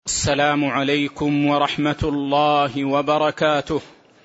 السلام عليكم ورحمة الله وبركاته.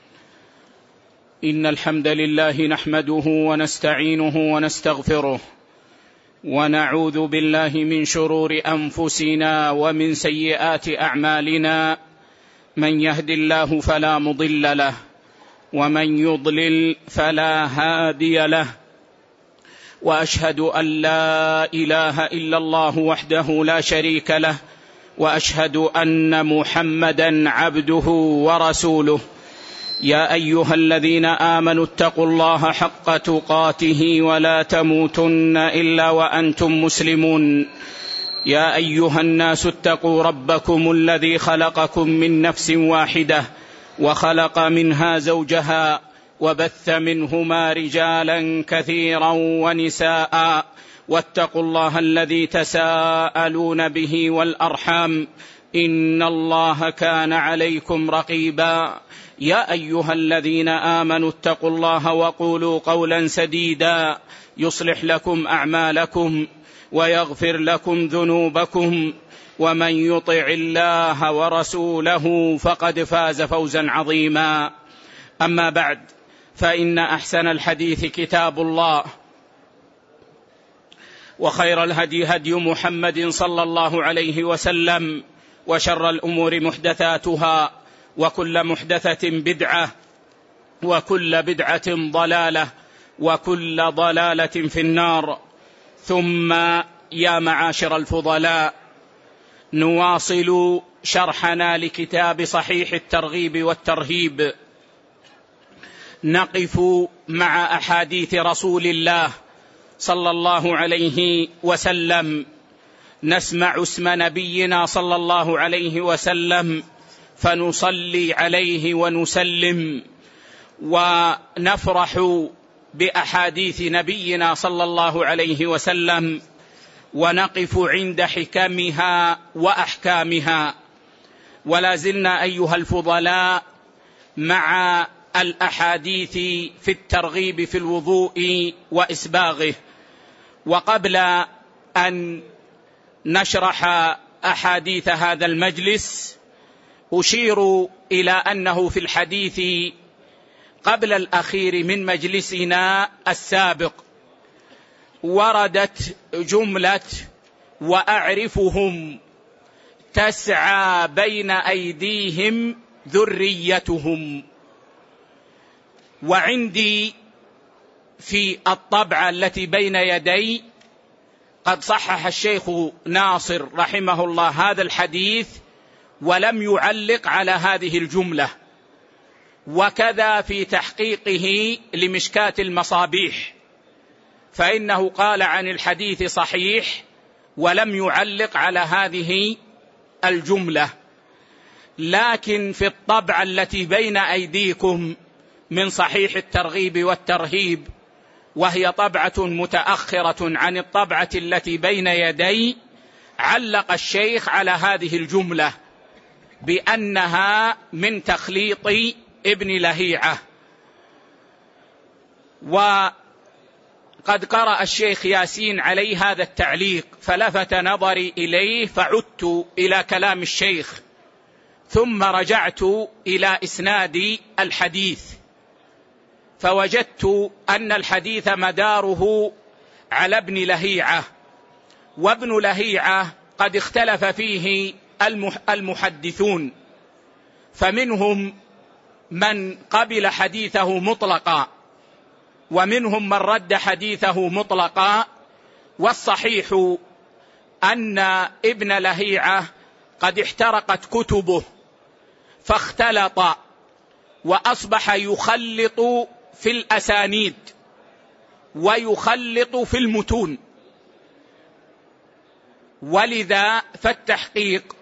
إن الحمد لله نحمده ونستعينه ونستغفره ونعوذ بالله من شرور أنفسنا ومن سيئات أعمالنا، من يهد الله فلا مضل له ومن يضلل فلا هادي له، وأشهد أن لا إله إلا الله وحده لا شريك له، وأشهد أن محمدا عبده ورسوله. يا أيها الذين آمنوا اتقوا الله حق تقاته ولا تموتن إلا وأنتم مسلمون. يا أيها الناس اتقوا ربكم الذي خلقكم من نفس واحدة وخلق منها زوجها وبث منهما رجالا كثيرا ونساء، واتقوا الله الذي تساءلون به والأرحام، إن الله كان عليكم رقيبا. يا أيها الذين آمنوا اتقوا الله وقولوا قولا سديدا يصلح لكم أعمالكم ويغفر لكم ذنوبكم، ومن يطع الله ورسوله فقد فاز فوزا عظيما. أما بعد، فإن أحسن الحديث كتاب الله، وخير الهدي هدي محمد صلى الله عليه وسلم، وشر الأمور محدثاتها، وكل محدثة بدعة، وكل بدعة ضلالة، وكل ضلالة في النار. ثم يا معاشر الفضلاء، نواصل شرحنا لكتاب صحيح الترغيب والترهيب، نقف مع أحاديث رسول الله صلى الله عليه وسلم، نسمع اسم نبينا صلى الله عليه وسلم فنصلي عليه ونسلم، ونفرح بأحاديث نبينا صلى الله عليه وسلم، ونقف عند حكمها وأحكامها. ولا زلنا أيها الفضلاء مع الأحاديث في الترغيب في الوضوء وإسباغه. وقبل أن نشرح أحاديث هذا المجلس، أشير إلى أنه في الحديث قبل الأخير من مجلسنا السابق وردت جملة وأعرفهم تسعى بين أيديهم ذريتهم. وعندي في الطبعة التي بين يدي قد صحح الشيخ ناصر رحمه الله هذا الحديث ولم يعلق على هذه الجملة، وكذا في تحقيقه لمشكاة المصابيح، فإنه قال عن الحديث صحيح ولم يعلق على هذه الجملة. لكن في الطبعة التي بين أيديكم من صحيح الترغيب والترهيب، وهي طبعة متأخرة عن الطبعة التي بين يدي، علق الشيخ على هذه الجملة بأنها من تخليط ابن لهيعة. وقد قرأ الشيخ ياسين عليه هذا التعليق فلفت نظري إليه، فعدت إلى كلام الشيخ ثم رجعت إلى إسناد الحديث، فوجدت أن الحديث مداره على ابن لهيعة، وابن لهيعة قد اختلف فيه المحدثون، فمنهم من قبل حديثه مطلقا، ومنهم من رد حديثه مطلقا. والصحيح أن ابن لهيعة قد احترقت كتبه فاختلط، وأصبح يخلط في الأسانيد ويخلط في المتون. ولذا فالتحقيق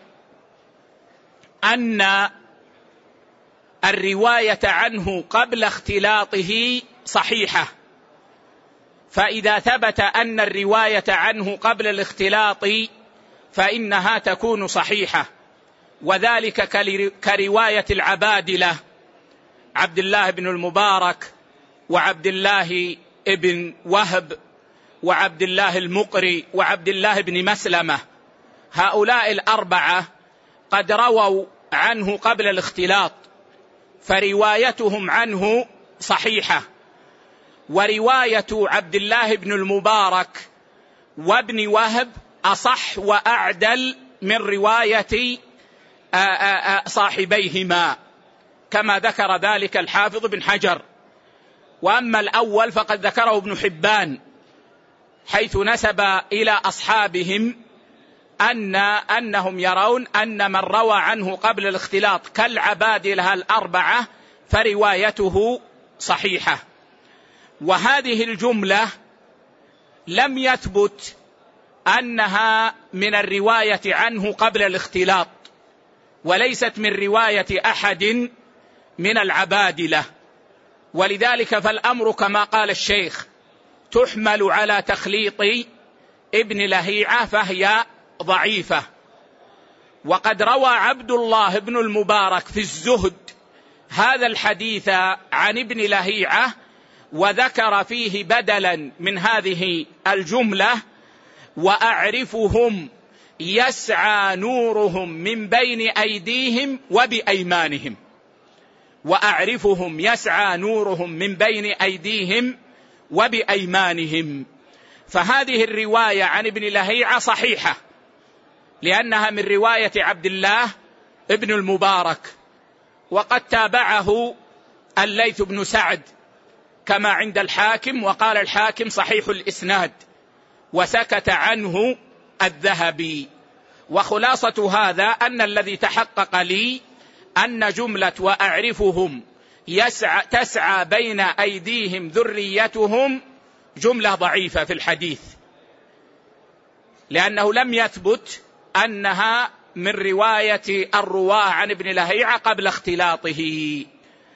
أن الرواية عنه قبل اختلاطه صحيحة، فإذا ثبت أن الرواية عنه قبل الاختلاط فإنها تكون صحيحة. وذلك كرواية العبادلة عبد الله بن المبارك وعبد الله بن وهب وعبد الله المقري وعبد الله بن مسلمة. هؤلاء الأربعة قد رووا عنه قبل الاختلاط، فروايتهم عنه صحيحة. ورواية عبد الله بن المبارك وابن وهب أصح وأعدل من رواية صاحبيهما، كما ذكر ذلك الحافظ بن حجر. وأما الأول فقد ذكره ابن حبان، حيث نسب إلى أصحابهم أنهم يرون أن من روى عنه قبل الاختلاط كالعبادلة الأربعة فروايته صحيحة. وهذه الجملة لم يثبت أنها من الرواية عنه قبل الاختلاط، وليست من رواية أحد من العبادلة، ولذلك فالأمر كما قال الشيخ تحمل على تخليط ابن لهيعة فهي ضعيفة. وقد روى عبد الله بن المبارك في الزهد هذا الحديث عن ابن لهيعة، وذكر فيه بدلا من هذه الجملة: وأعرفهم يسعى نورهم من بين أيديهم وبأيمانهم. وأعرفهم يسعى نورهم من بين أيديهم وبأيمانهم. فهذه الرواية عن ابن لهيعة صحيحة، لأنها من رواية عبد الله ابن المبارك، وقد تابعه الليث بن سعد كما عند الحاكم، وقال الحاكم صحيح الإسناد، وسكت عنه الذهبي. وخلاصة هذا أن الذي تحقق لي أن جملة وأعرفهم تسعى بين أيديهم ذريتهم جملة ضعيفة في الحديث، لأنه لم يثبت أنها من رواية الرواه عن ابن لهيعة قبل اختلاطه.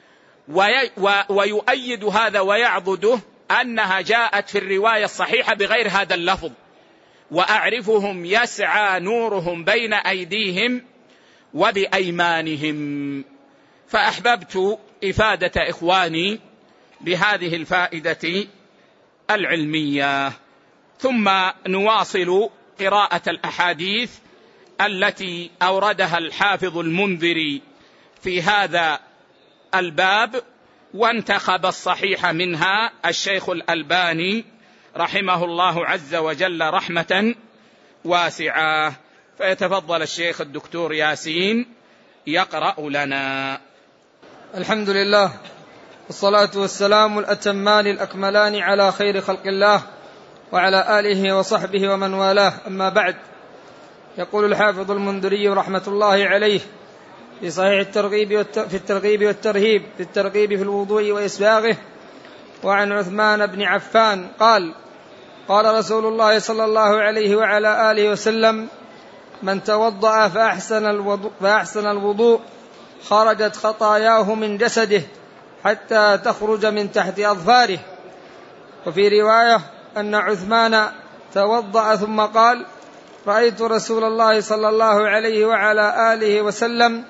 ويؤيد هذا ويعضده أنها جاءت في الرواية الصحيحة بغير هذا اللفظ: وأعرفهم يسعى نورهم بين أيديهم وبأيمانهم. فأحببت إفادة إخواني بهذه الفائدة العلمية. ثم نواصل قراءة الأحاديث التي أوردها الحافظ المنذري في هذا الباب، وانتخب الصحيح منها الشيخ الألباني رحمه الله عز وجل رحمة واسعة. فيتفضل الشيخ الدكتور ياسين يقرأ لنا. الحمد لله، والصلاة والسلام الأتمان الأكملان على خير خلق الله وعلى آله وصحبه ومن والاه، أما بعد. يقول الحافظ المنذري رحمة الله عليه في صحيح الترغيب والترهيب في الترغيب في الوضوء وإسباغه: وعن عثمان بن عفان قال: قال رسول الله صلى الله عليه وعلى آله وسلم: من توضأ فأحسن الوضوء خرجت خطاياه من جسده حتى تخرج من تحت أظفاره. وفي رواية أن عثمان توضأ ثم قال: رأيت رسول الله صلى الله عليه وعلى آله وسلم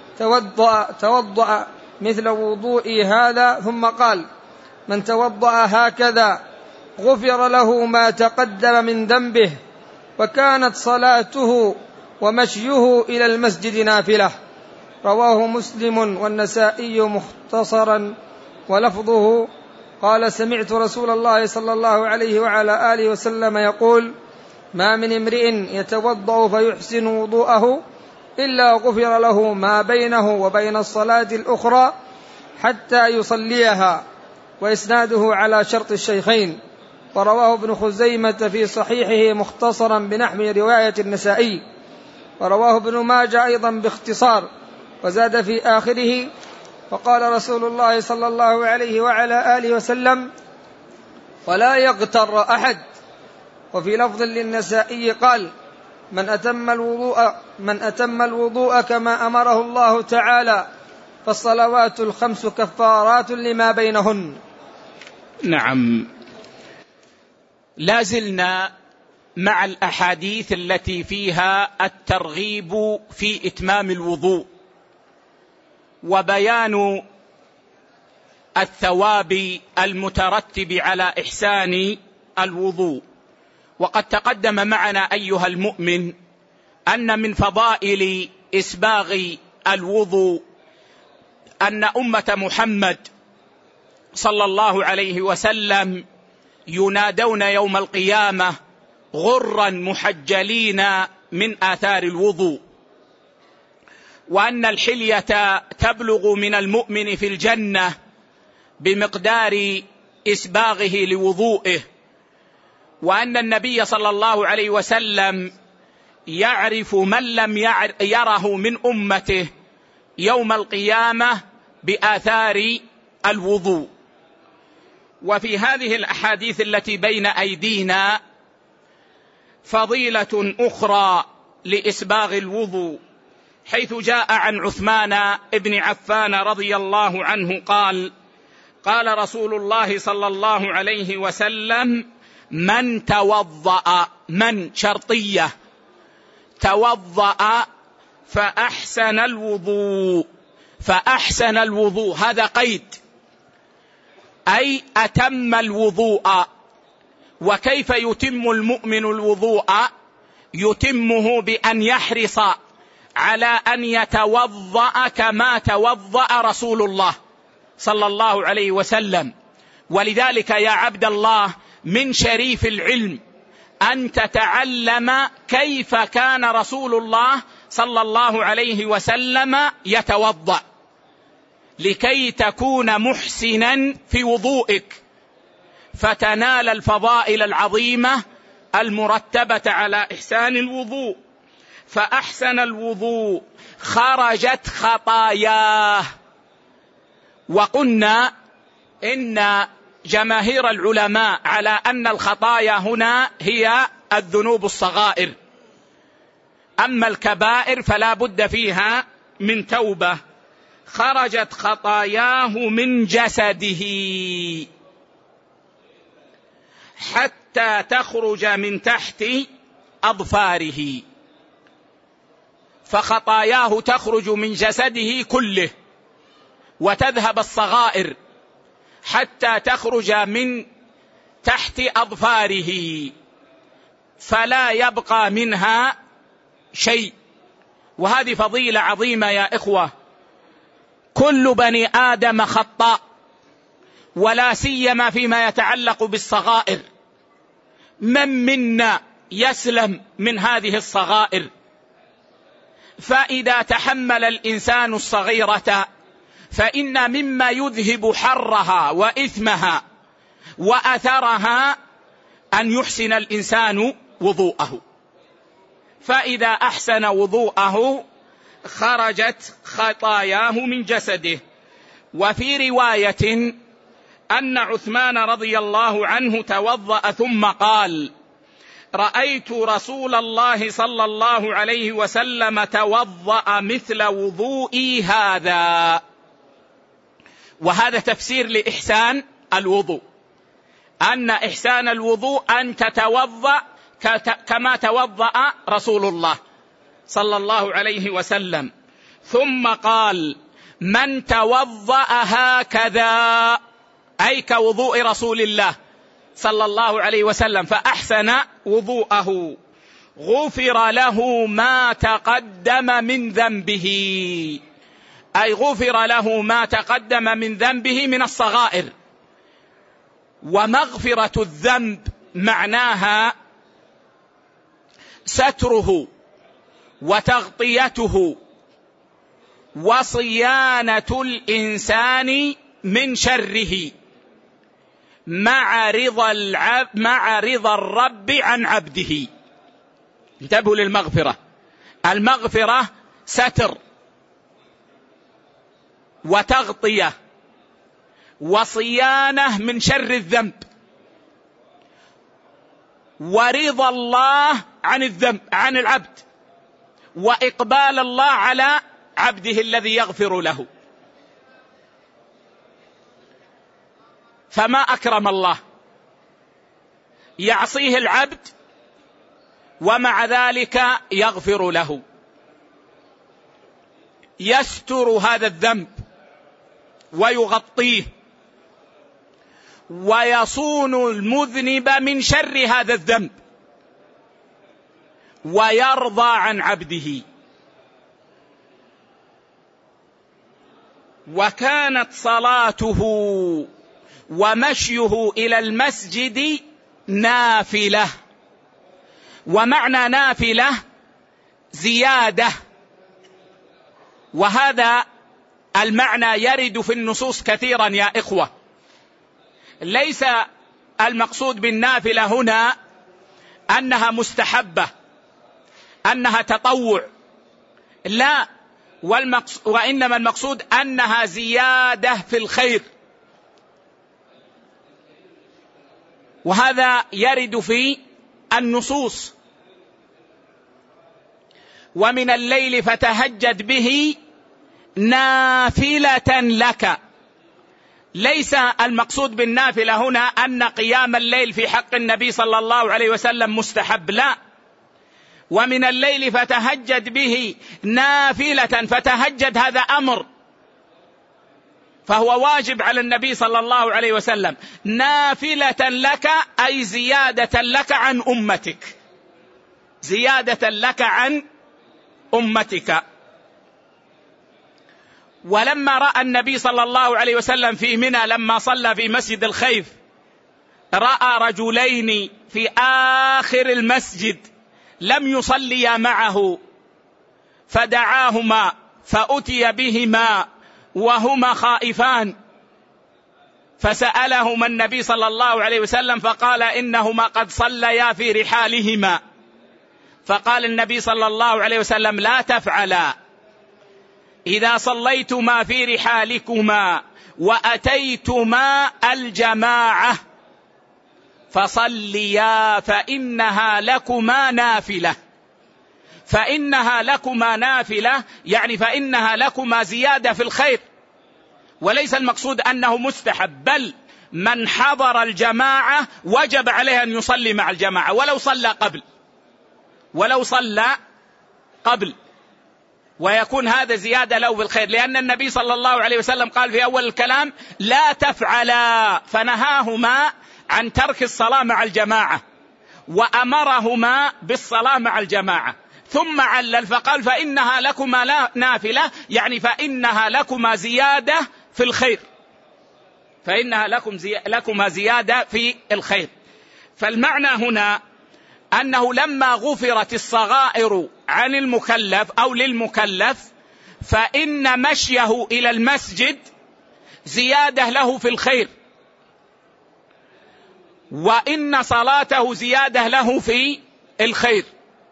توضأ مثل وضوئي هذا، ثم قال: من توضأ هكذا غفر له ما تقدم من ذنبه، وكانت صلاته ومشيه إلى المسجد نافلة. رواه مسلم والنسائي مختصرا، ولفظه: قال: سمعت رسول الله صلى الله عليه وعلى آله وسلم يقول: ما من امرئ يتوضأ فيحسن وضوءه إلا غفر له ما بينه وبين الصلاة الأخرى حتى يصليها. وإسناده على شرط الشيخين. ورواه ابن خزيمة في صحيحه مختصرا بنحو رواية النسائي. ورواه ابن ماجه أيضا باختصار، وزاد في آخره: فقال رسول الله صلى الله عليه وعلى آله وسلم: ولا يغتر أحد. وفي لفظ للنسائي قال: من أتم الوضوء كما أمره الله تعالى فالصلوات الخمس كفارات لما بينهن. نعم، لازلنا مع الأحاديث التي فيها الترغيب في إتمام الوضوء وبيان الثواب المترتب على إحسان الوضوء. وقد تقدم معنا أيها المؤمن أن من فضائل إسباغ الوضوء أن أمة محمد صلى الله عليه وسلم ينادون يوم القيامة غرا محجلين من آثار الوضوء، وأن الحلية تبلغ من المؤمن في الجنة بمقدار إسباغه لوضوئه، وأن النبي صلى الله عليه وسلم يعرف من لم يره من أمته يوم القيامة بآثار الوضوء. وفي هذه الأحاديث التي بين أيدينا فضيلة أخرى لإسباغ الوضوء، حيث جاء عن عثمان بن عفان رضي الله عنه قال: قال رسول الله صلى الله عليه وسلم: من توضأ، من شرطية، توضأ فأحسن الوضوء، فأحسن الوضوء هذا قيد، أي أتم الوضوء. وكيف يتم المؤمن الوضوء؟ يتمه بأن يحرص على أن يتوضأ كما توضأ رسول الله صلى الله عليه وسلم. ولذلك يا عبد الله من شريف العلم أن تتعلم كيف كان رسول الله صلى الله عليه وسلم يتوضأ، لكي تكون محسنا في وضوئك فتنال الفضائل العظيمة المرتبة على إحسان الوضوء. فأحسن الوضوء خرجت خطاياه. وقلنا إن جماهير العلماء على أن الخطايا هنا هي الذنوب الصغائر، أما الكبائر فلا بد فيها من توبة. خرجت خطاياه من جسده حتى تخرج من تحت أظفاره، فخطاياه تخرج من جسده كله وتذهب الصغائر حتى تخرج من تحت أظفاره، فلا يبقى منها شيء. وهذه فضيلة عظيمة يا إخوة. كل بني آدم خطاء، ولا سيما فيما يتعلق بالصغائر. من منا يسلم من هذه الصغائر؟ فإذا تحمل الإنسان الصغيرة فإن مما يذهب حرها وإثمها وأثرها أن يحسن الإنسان وضوءه، فإذا أحسن وضوءه خرجت خطاياه من جسده. وفي رواية أن عثمان رضي الله عنه توضأ ثم قال: رأيت رسول الله صلى الله عليه وسلم توضأ مثل وضوئي هذا. وهذا تفسير لإحسان الوضوء، أن إحسان الوضوء أن تتوضأ كما توضأ رسول الله صلى الله عليه وسلم. ثم قال: من توضأ هكذا، أي كوضوء رسول الله صلى الله عليه وسلم، فأحسن وضوءه، غفر له ما تقدم من ذنبه، أي غفر له ما تقدم من ذنبه من الصغائر. ومغفرة الذنب معناها ستره وتغطيته وصيانة الإنسان من شره مع رضا الرب عن عبده. انتبهوا للمغفرة. المغفرة ستر وتغطية وصيانة من شر الذنب، ورضا الله عن الذنب عن العبد، وإقبال الله على عبده الذي يغفر له. فما أكرم الله، يعصيه العبد ومع ذلك يغفر له، يستر هذا الذنب ويغطيه، ويصون المذنب من شر هذا الذنب، ويرضى عن عبده. وكانت صلاته ومشيه إلى المسجد نافلة. ومعنى نافلة زيادة، وهذا المعنى يرد في النصوص كثيرا يا إخوة. ليس المقصود بالنافلة هنا أنها مستحبة، أنها تطوع، لا، وإنما المقصود أنها زيادة في الخير، وهذا يرد في النصوص. ومن الليل فتهجد به نافلة لك. ليس المقصود بالنافلة هنا أن قيام الليل في حق النبي صلى الله عليه وسلم مستحب، لا. ومن الليل فتهجد به نافلة، فتهجد هذا أمر، فهو واجب على النبي صلى الله عليه وسلم. نافلة لك أي زيادة لك عن أمتك، زيادة لك عن أمتك. ولما رأى النبي صلى الله عليه وسلم في منى لما صلى في مسجد الخيف، رأى رجلين في آخر المسجد لم يصليا معه، فدعاهما فأتي بهما وهما خائفان، فسألهما النبي صلى الله عليه وسلم فقال إنهما قد صليا في رحالهما. فقال النبي صلى الله عليه وسلم: لا تفعلا، إذا صليتما في رحالكما وأتيتما الجماعة فصليا فإنها لكما نافلة. فإنها لكما نافلة يعني فإنها لكما زيادة في الخير، وليس المقصود أنه مستحب، بل من حضر الجماعة وجب عليه أن يصلي مع الجماعة ولو صلى قبل، ويكون هذا زيادة له بالخير، لأن النبي صلى الله عليه وسلم قال في أول الكلام: لا تفعلا، فنهاهما عن ترك الصلاة مع الجماعة وأمرهما بالصلاة مع الجماعة، ثم علل فقال: فإنها لكما نافلة، يعني فإنها لكما زيادة في الخير، فإنها لكما زيادة في الخير. فالمعنى هنا أنه لما غفرت الصغائر عن المكلف أو للمكلف، فإن مشيه إلى المسجد زيادة له في الخير، وإن صلاته زيادة له في الخير.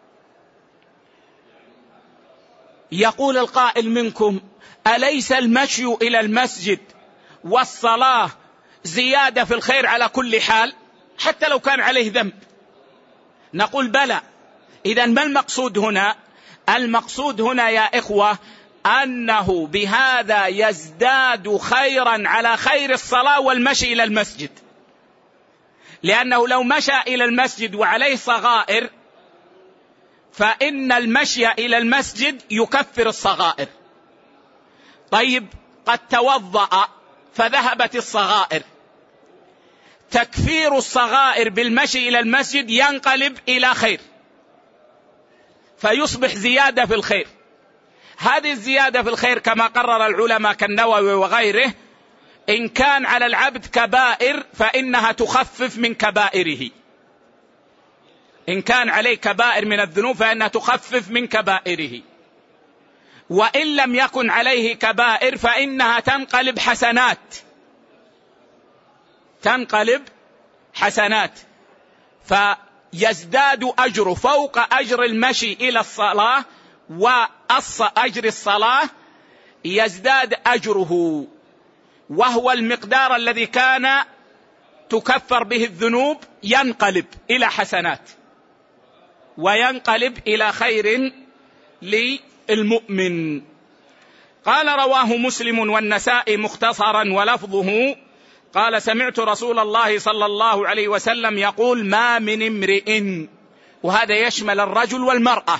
يقول القائل منكم: أليس المشي إلى المسجد والصلاة زيادة في الخير على كل حال حتى لو كان عليه ذنب؟ نقول: بلى. إذن ما المقصود هنا؟ المقصود هنا يا إخوة أنه بهذا يزداد خيرا على خير الصلاة والمشي إلى المسجد، لأنه لو مشى إلى المسجد وعليه صغائر فإن المشي إلى المسجد يكفر الصغائر. طيب، قد توضأ فذهبت الصغائر، تكفير الصغائر بالمشي إلى المسجد ينقلب إلى خير، فيصبح زيادة في الخير. هذه الزيادة في الخير كما قرر العلماء كالنووي وغيره، إن كان على العبد كبائر فإنها تخفف من كبائره، إن كان عليه كبائر من الذنوب فإنها تخفف من كبائره، وإن لم يكن عليه كبائر فإنها تنقلب حسنات، فيزداد أجره فوق أجر المشي إلى الصلاة وأجر الصلاة، يزداد أجره، وهو المقدار الذي كان تكفر به الذنوب ينقلب إلى حسنات وينقلب إلى خير للمؤمن. قال: رواه مسلم والنسائي مختصرا ولفظه قال: سمعت رسول الله صلى الله عليه وسلم يقول: ما من امرئ، وهذا يشمل الرجل والمرأة،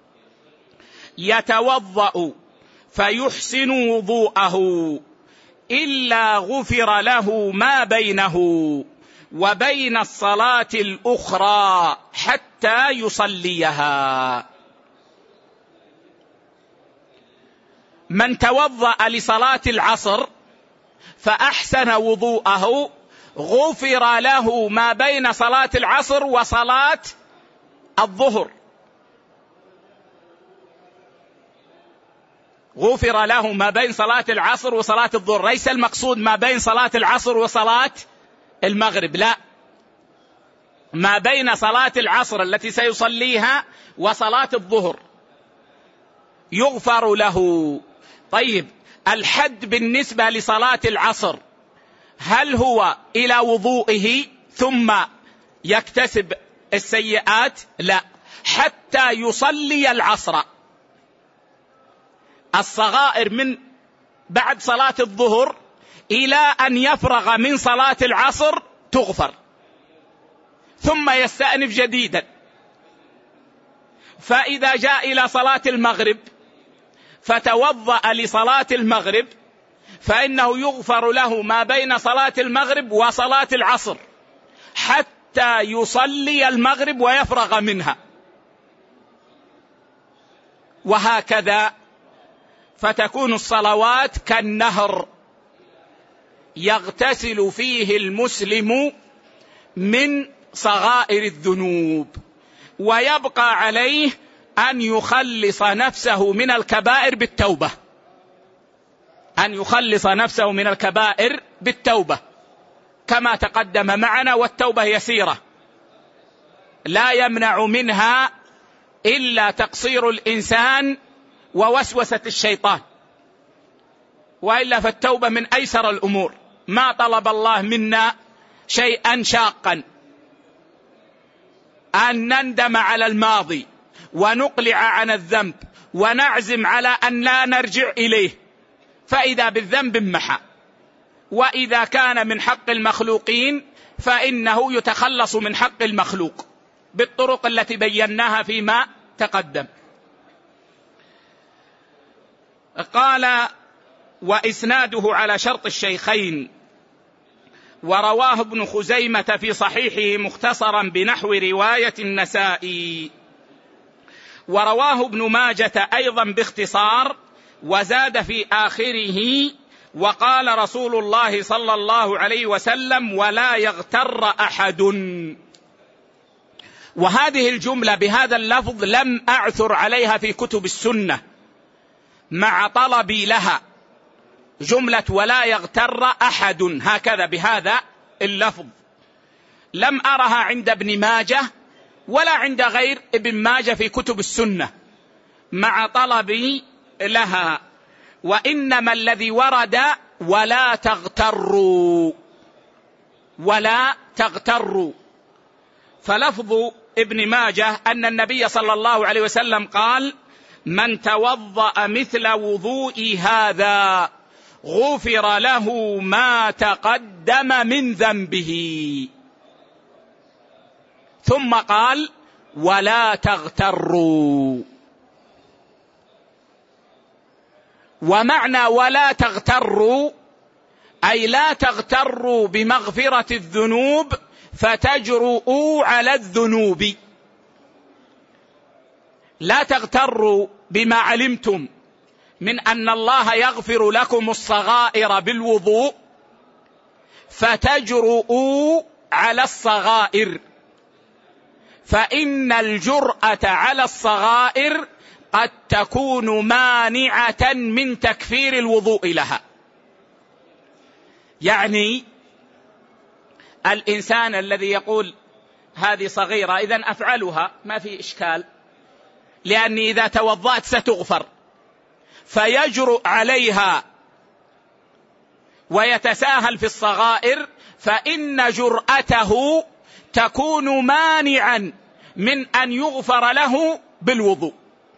يتوضأ فيحسن وضوءه إلا غفر له ما بينه وبين الصلاة الأخرى حتى يصليها. من توضأ لصلاة العصر فأحسن وضوءه غفر له ما بين صلاة العصر وصلاة الظهر، غفر له ما بين صلاة العصر وصلاة الظهر. ليس المقصود ما بين صلاة العصر وصلاة المغرب، لا، ما بين صلاة العصر التي سيصليها وصلاة الظهر يغفر له. طيب، الحد بالنسبة لصلاة العصر هل هو إلى وضوئه ثم يكتسب السيئات؟ لا، حتى يصلي العصر. الصغائر من بعد صلاة الظهر إلى أن يفرغ من صلاة العصر تغفر، ثم يستأنف جديدا. فإذا جاء إلى صلاة المغرب فتوضأ لصلاة المغرب فإنه يغفر له ما بين صلاة المغرب وصلاة العصر حتى يصلي المغرب ويفرغ منها، وهكذا. فتكون الصلوات كالنهر يغتسل فيه المسلم من صغائر الذنوب، ويبقى عليه أن يخلص نفسه من الكبائر بالتوبة، أن يخلص نفسه من الكبائر بالتوبة كما تقدم معنا. والتوبة يسيرة لا يمنع منها إلا تقصير الإنسان ووسوسة الشيطان، وإلا فالتوبة من أيسر الأمور. ما طلب الله منا شيئا شاقا، أن نندم على الماضي ونقلع عن الذنب ونعزم على أن لا نرجع إليه، فإذا بالذنب محى. وإذا كان من حق المخلوقين فإنه يتخلص من حق المخلوق بالطرق التي بيناها فيما تقدم. قال: وإسناده على شرط الشيخين، ورواه ابن خزيمة في صحيحه مختصرا بنحو رواية النسائي، ورواه ابن ماجة أيضا باختصار، وزاد في آخره: وقال رسول الله صلى الله عليه وسلم: ولا يغتر أحد. وهذه الجملة بهذا اللفظ لم أعثر عليها في كتب السنة مع طلبي لها، جملة ولا يغتر أحد هكذا بهذا اللفظ، لم أرها عند ابن ماجه ولا عند غير ابن ماجه في كتب السنة مع طلبي لها. وإنما الذي ورد ولا تغتروا، ولا تغتروا. فلفظ ابن ماجه أن النبي صلى الله عليه وسلم قال: من توضأ مثل وضوء هذا غفر له ما تقدم من ذنبه. ثم قال: ولا تغتروا. ومعنى ولا تغتروا أي لا تغتروا بمغفرة الذنوب فتجرؤوا على الذنوب، لا تغتروا بما علمتم من أن الله يغفر لكم الصغائر بالوضوء فتجرؤوا على الصغائر، فإن الجرأة على الصغائر قد تكون مانعة من تكفير الوضوء لها. يعني الإنسان الذي يقول هذه صغيرة إذن أفعلها ما في إشكال، لأني إذا توضأت ستغفر، فيجرؤ عليها ويتساهل في الصغائر، فإن جرأته تكون مانعا من أن يغفر له بالوضوء.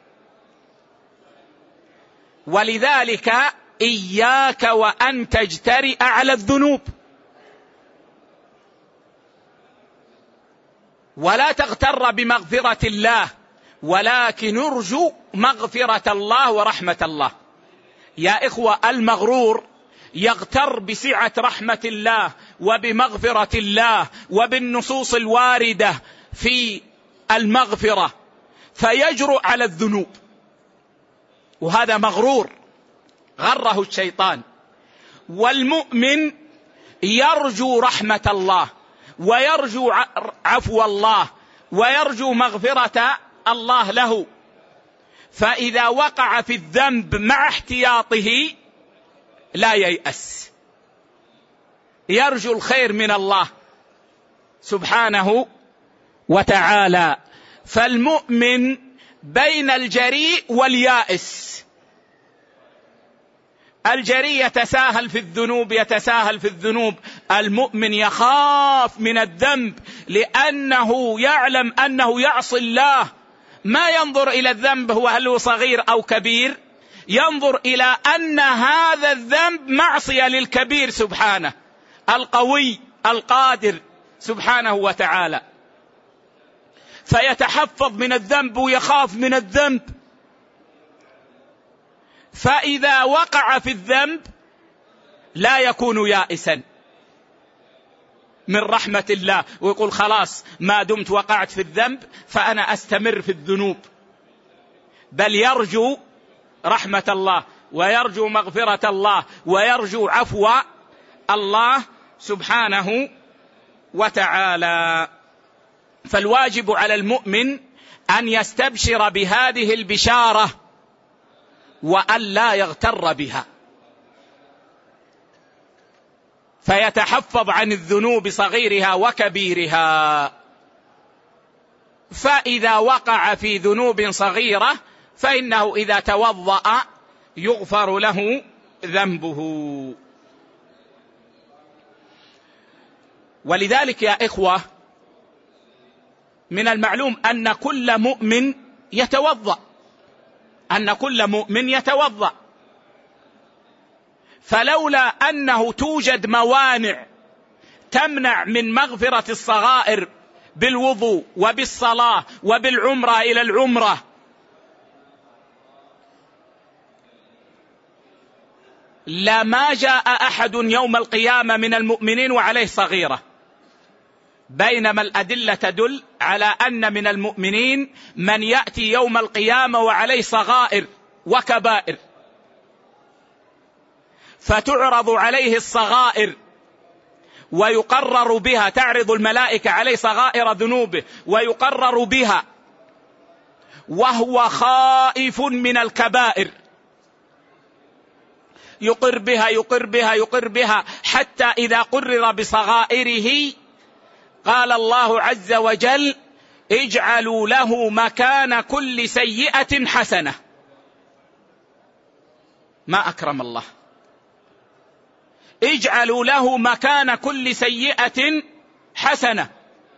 ولذلك إياك وأن تجترئ على الذنوب، ولا تغتر بمغفرة الله، ولكن ارجو مغفرة الله ورحمة الله. يا إخوة، المغرور يغتر بسعة رحمة الله وبمغفرة الله وبالنصوص الواردة في المغفرة، فيجرؤ على الذنوب، وهذا مغرور غره الشيطان. والمؤمن يرجو رحمة الله ويرجو عفو الله ويرجو مغفرة الله له، فإذا وقع في الذنب مع احتياطه لا ييأس، يرجو الخير من الله سبحانه وتعالى. فالمؤمن بين الجريء واليائس. الجريء يتساهل في الذنوب، المؤمن يخاف من الذنب لأنه يعلم أنه يعصي الله، ما ينظر إلى الذنب هل هو صغير أو كبير، ينظر إلى أن هذا الذنب معصية للكبير سبحانه القوي القادر سبحانه وتعالى، فيتحفظ من الذنب ويخاف من الذنب. فإذا وقع في الذنب لا يكون يائسا من رحمة الله ويقول خلاص ما دمت وقعت في الذنب فأنا أستمر في الذنوب، بل يرجو رحمة الله ويرجو مغفرة الله ويرجو عفو الله سبحانه وتعالى. فالواجب على المؤمن أن يستبشر بهذه البشارة وأن لا يغتر بها، فيتحفظ عن الذنوب صغيرها وكبيرها. فإذا وقع في ذنوب صغيرة فإنه إذا توضأ يغفر له ذنبه. ولذلك يا إخوة من المعلوم أن كل مؤمن يتوضأ، فلولا أنه توجد موانع تمنع من مغفرة الصغائر بالوضوء وبالصلاة وبالعمرة إلى العمرة لما جاء أحد يوم القيامة من المؤمنين وعليه صغيرة، بينما الأدلة تدل على أن من المؤمنين من يأتي يوم القيامة وعليه صغائر وكبائر، فتعرض عليه الصغائر ويقرر بها، تعرض الملائكة عليه صغائر ذنوبه ويقرر بها وهو خائف من الكبائر، يقر بها حتى إذا قرر بصغائره قال الله عز وجل اجعلوا له مكان كل سيئة حسنة. ما أكرم الله، اجعلوا له مكان كل سيئة حسنة،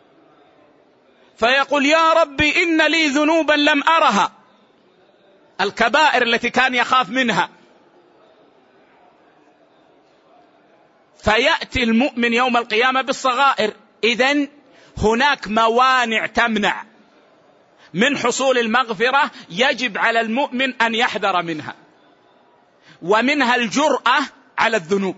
فيقول يا ربي إن لي ذنوبا لم أرها، الكبائر التي كان يخاف منها. فيأتي المؤمن يوم القيامة بالصغائر. إذن هناك موانع تمنع من حصول المغفرة، يجب على المؤمن أن يحذر منها، ومنها الجرأة على الذنوب،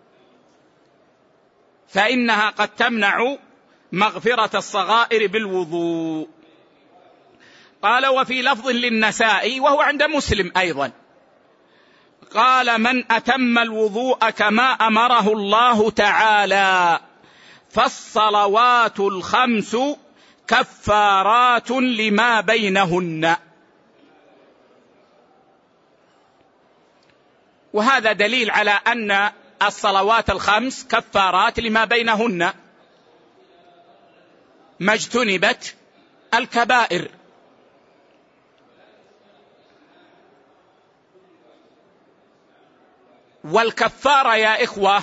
فإنها قد تمنع مغفرة الصغائر بالوضوء. قال وفي لفظ للنسائي وهو عند مسلم أيضا قال من أتم الوضوء كما أمره الله تعالى فالصلوات الخمس كفارات لما بينهن. وهذا دليل على أن الصلوات الخمس كفارات لما بينهن ما اجتنبت الكبائر. والكفارة يا إخوة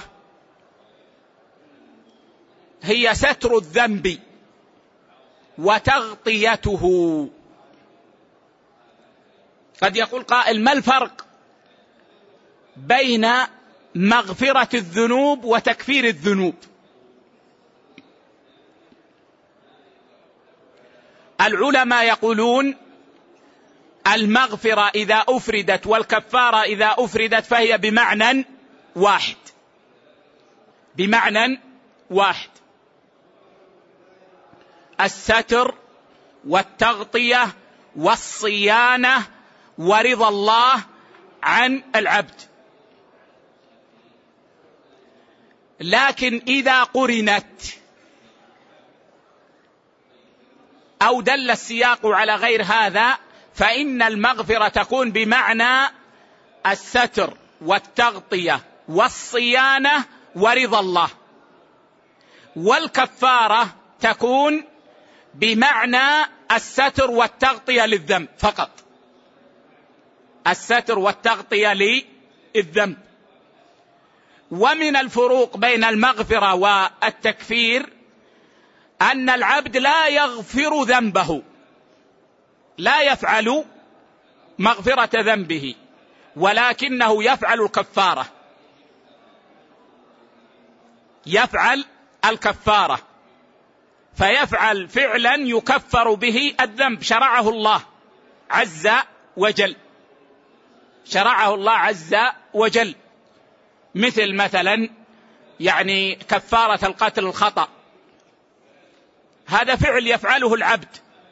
هي ستر الذنب وتغطيته. قد يقول قائل ما الفرق بين مغفرة الذنوب وتكفير الذنوب؟ العلماء يقولون المغفرة إذا أفردت والكفارة إذا أفردت فهي بمعنى واحد، الستر والتغطية والصيانة ورضا الله عن العبد لكن إذا قرنت أو دل السياق على غير هذا فإن المغفرة تكون بمعنى الستر والتغطية والصيانة ورضا الله، والكفارة تكون بمعنى الستر والتغطية للذنب فقط، الستر والتغطية للذنب. ومن الفروق بين المغفرة والتكفير أن العبد لا يغفر ذنبه، لا يفعل مغفرة ذنبه، ولكنه يفعل الكفارة، يفعل الكفارة، فيفعل فعلا يكفر به الذنب شرعه الله عز وجل، شرعه الله عز وجل، مثلا يعني كفارة القتل الخطأ، هذا فعل يفعله العبد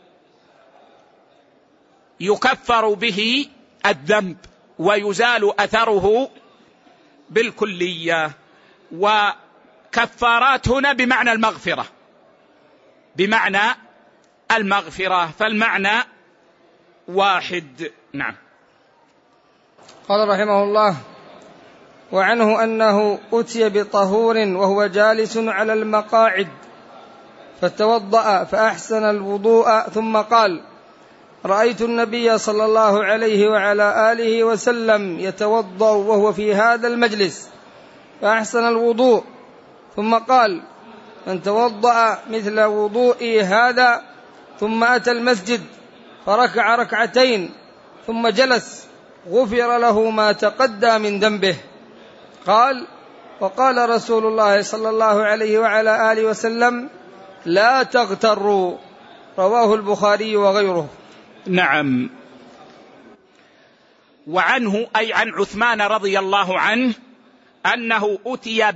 يكفر به الذنب ويزال أثره بالكلية. وكفارات هنا بمعنى المغفرة، بمعنى المغفرة، فالمعنى واحد. نعم. قال رحمه الله: وعنه أنه أتي بطهور وهو جالس على المقاعد فتوضأ فأحسن الوضوء ثم قال: رأيت النبي صلى الله عليه وعلى آله وسلم يتوضأ وهو في هذا المجلس فأحسن الوضوء، ثم قال: من توضأ مثل وضوئي هذا ثم أتى المسجد فركع ركعتين ثم جلس غفر له ما تقدم من ذنبه. قال: وقال رسول الله صلى الله عليه وعلى آله وسلم: لا تغتروا. رواه البخاري وغيره. نعم. وعنه أي عن عثمان رضي الله عنه أنه أتي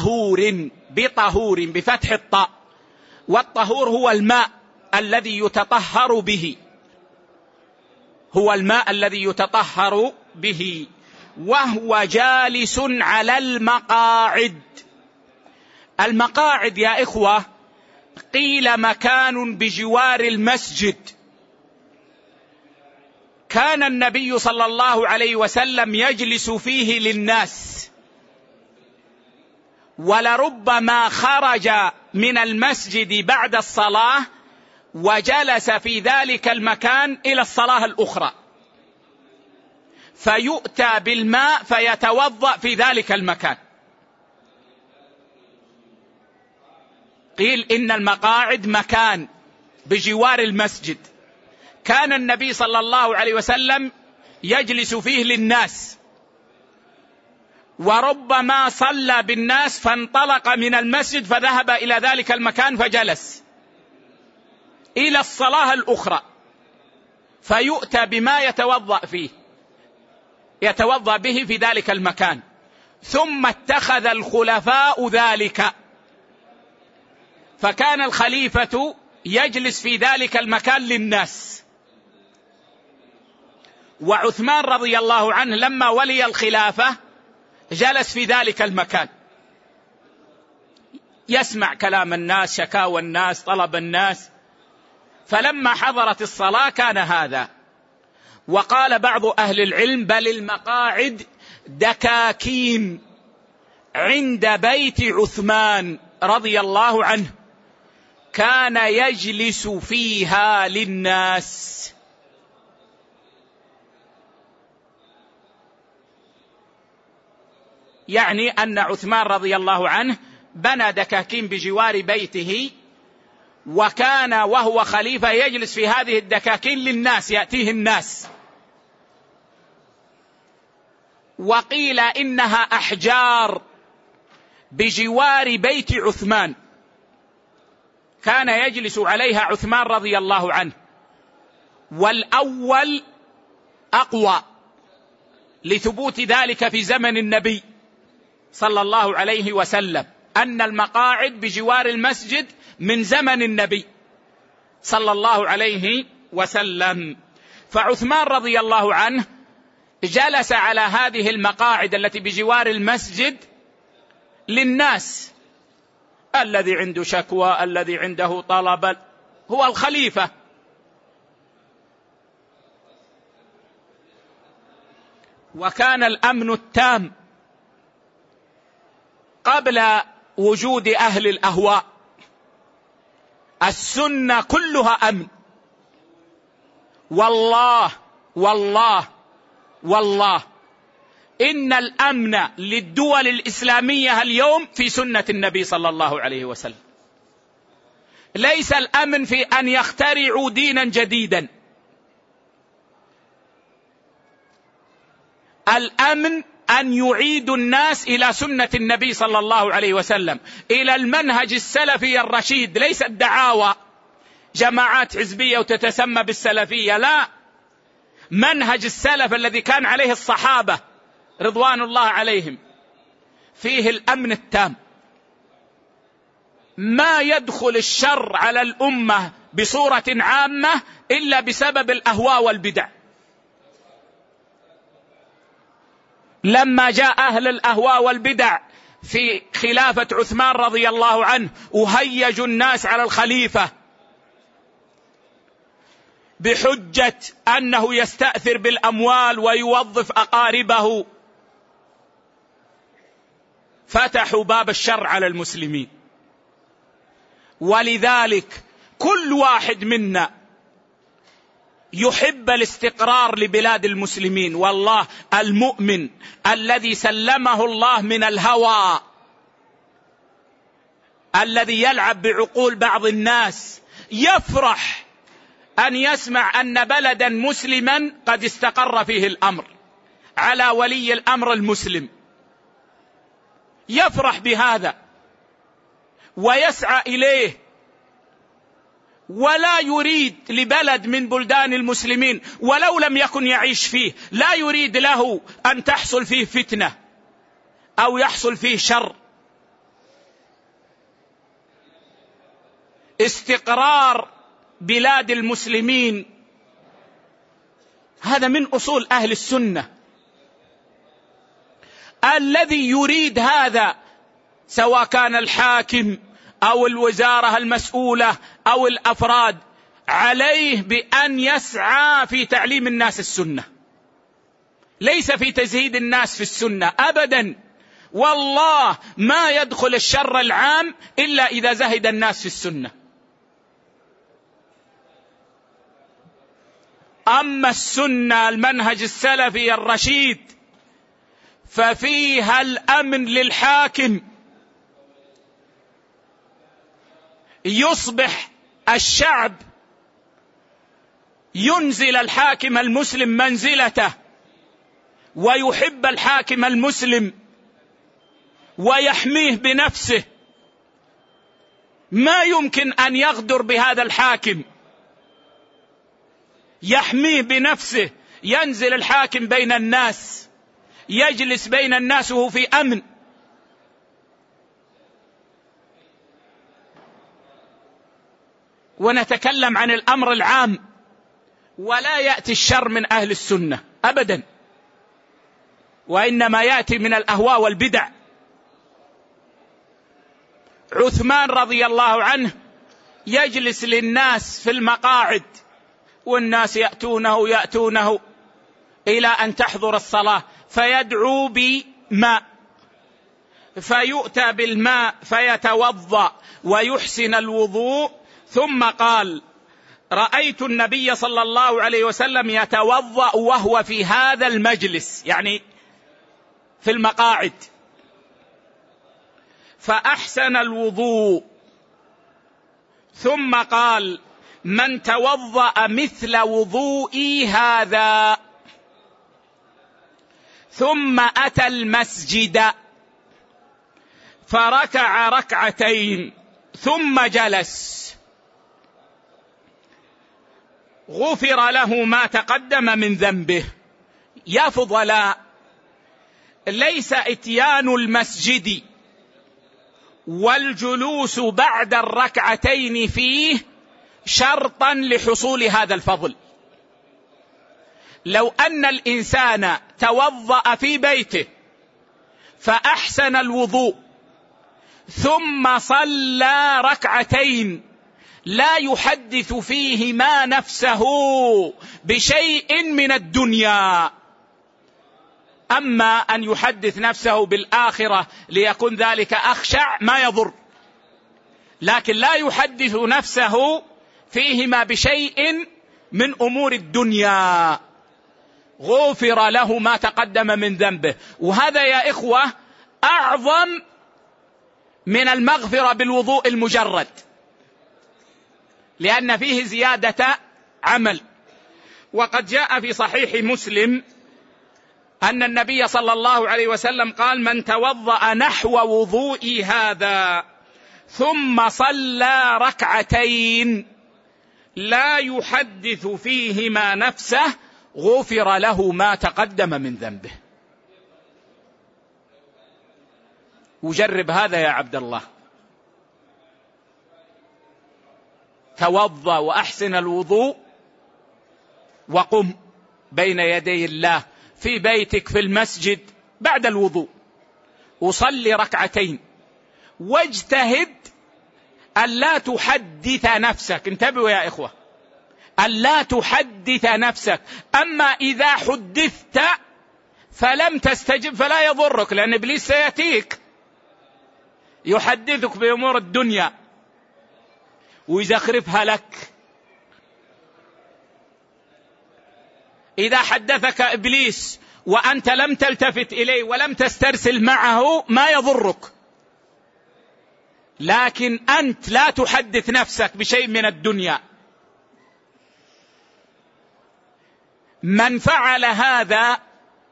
بطهور بفتح الطاء، والطهور هو الماء الذي يتطهر به، هو الماء الذي يتطهر به، وهو جالس على المقاعد. المقاعد يا إخوة قيل مكان بجوار المسجد، كان النبي صلى الله عليه وسلم يجلس فيه للناس، ولربما خرج من المسجد بعد الصلاة وجلس في ذلك المكان إلى الصلاة الأخرى، فيؤتى بالماء فيتوضأ في ذلك المكان. قيل إن المقاعد مكان بجوار المسجد، كان النبي صلى الله عليه وسلم يجلس فيه للناس، وربما صلى بالناس فانطلق من المسجد فذهب إلى ذلك المكان فجلس إلى الصلاة الأخرى، فيؤتى بما يتوضأ به في ذلك المكان. ثم اتخذ الخلفاء ذلك، فكان الخليفة يجلس في ذلك المكان للناس. وعثمان رضي الله عنه لما ولي الخلافة جلس في ذلك المكان يسمع كلام الناس، شكاوى الناس، طلب الناس، فلما حضرت الصلاة كان هذا. وقال بعض أهل العلم: بل المقاعد دكاكين عند بيت عثمان رضي الله عنه، كان يجلس فيها للناس. يعني أن عثمان رضي الله عنه بنى دكاكين بجوار بيته، وكان وهو خليفة يجلس في هذه الدكاكين للناس، يأتيه الناس. وقيل إنها أحجار بجوار بيت عثمان كان يجلس عليها عثمان رضي الله عنه، والأول أقوى لثبوت ذلك في زمن النبي صلى الله عليه وسلم، أن المقاعد بجوار المسجد من زمن النبي صلى الله عليه وسلم. فعثمان رضي الله عنه جلس على هذه المقاعد التي بجوار المسجد للناس، الذي عنده شكوى، الذي عنده طلب، هو الخليفة. وكان الأمن التام قبل وجود أهل الأهواء. السنة كلها أمن. والله والله والله إن الأمن للدول الإسلامية اليوم في سنة النبي صلى الله عليه وسلم. ليس الأمن في أن يخترعوا دينا جديدا، الأمن أن يعيدوا الناس إلى سنة النبي صلى الله عليه وسلم، إلى المنهج السلفي الرشيد، ليس الدعاوى جماعات حزبية وتتسمى بالسلفية، لا، منهج السلف الذي كان عليه الصحابة رضوان الله عليهم، فيه الأمن التام. ما يدخل الشر على الأمة بصورة عامة إلا بسبب الأهواء والبدع. لما جاء أهل الأهواء والبدع في خلافة عثمان رضي الله عنه وهيجوا الناس على الخليفة بحجة أنه يستأثر بالأموال ويوظف أقاربه، فتحوا باب الشر على المسلمين. ولذلك كل واحد منا يحب الاستقرار لبلاد المسلمين. والله المؤمن الذي سلمه الله من الهوى الذي يلعب بعقول بعض الناس يفرح أن يسمع أن بلدا مسلما قد استقر فيه الأمر على ولي الأمر المسلم، يفرح بهذا ويسعى إليه، ولا يريد لبلد من بلدان المسلمين ولو لم يكن يعيش فيه، لا يريد له أن تحصل فيه فتنة أو يحصل فيه شر. استقرار بلاد المسلمين هذا من أصول أهل السنة. الذي يريد هذا سواء كان الحاكم أو الوزارة المسؤولة أو الأفراد عليه بأن يسعى في تعليم الناس السنة، ليس في تزهيد الناس في السنة أبدا. والله ما يدخل الشر العام إلا إذا زهد الناس في السنة. أما السنة المنهج السلفي الرشيد ففيها الأمن للحاكم، يصبح الشعب ينزل الحاكم المسلم منزلته ويحب الحاكم المسلم ويحميه بنفسه، ما يمكن أن يغدر بهذا الحاكم، يحميه بنفسه. ينزل الحاكم بين الناس، يجلس بين الناس وهو في أمن. ونتكلم عن الأمر العام، ولا يأتي الشر من أهل السنة أبدا، وإنما يأتي من الأهواء والبدع. عثمان رضي الله عنه يجلس للناس في المقاعد والناس يأتونه إلى أن تحضر الصلاة، فيدعو بماء، فيؤتى بالماء فيتوضأ ويحسن الوضوء، ثم قال: رأيت النبي صلى الله عليه وسلم يتوضأ وهو في هذا المجلس، يعني في المقاعد، فأحسن الوضوء، ثم قال: من توضأ مثل وضوئي هذا ثم أتى المسجد فركع ركعتين ثم جلس غفر له ما تقدم من ذنبه. يا فضلاء، ليس إتيان المسجد والجلوس بعد الركعتين فيه شرطا لحصول هذا الفضل. لو أن الإنسان توضأ في بيته فأحسن الوضوء ثم صلى ركعتين لا يحدث فيهما نفسه بشيء من الدنيا. أما أن يحدث نفسه بالآخرة ليكون ذلك أخشع ما يضر، لكن لا يحدث نفسه فيهما بشيء من أمور الدنيا، غفر له ما تقدم من ذنبه. وهذا يا إخوة أعظم من المغفرة بالوضوء المجرد، لأن فيه زيادة عمل. وقد جاء في صحيح مسلم أن النبي صلى الله عليه وسلم قال: من توضأ نحو وضوئي هذا ثم صلى ركعتين لا يحدث فيهما نفسه غفر له ما تقدم من ذنبه. وجرب هذا يا عبد الله، توضأ وأحسن الوضوء وقم بين يدي الله في بيتك في المسجد بعد الوضوء وصلي ركعتين، واجتهد ألا تحدث نفسك. انتبهوا يا إخوة، ألا تحدث نفسك. أما إذا حدثت فلم تستجب فلا يضرك، لأن إبليس سيأتيك يحدثك بأمور الدنيا ويزخرفها لك. إذا حدثك إبليس وأنت لم تلتفت إليه ولم تسترسل معه ما يضرك، لكن أنت لا تحدث نفسك بشيء من الدنيا. من فعل هذا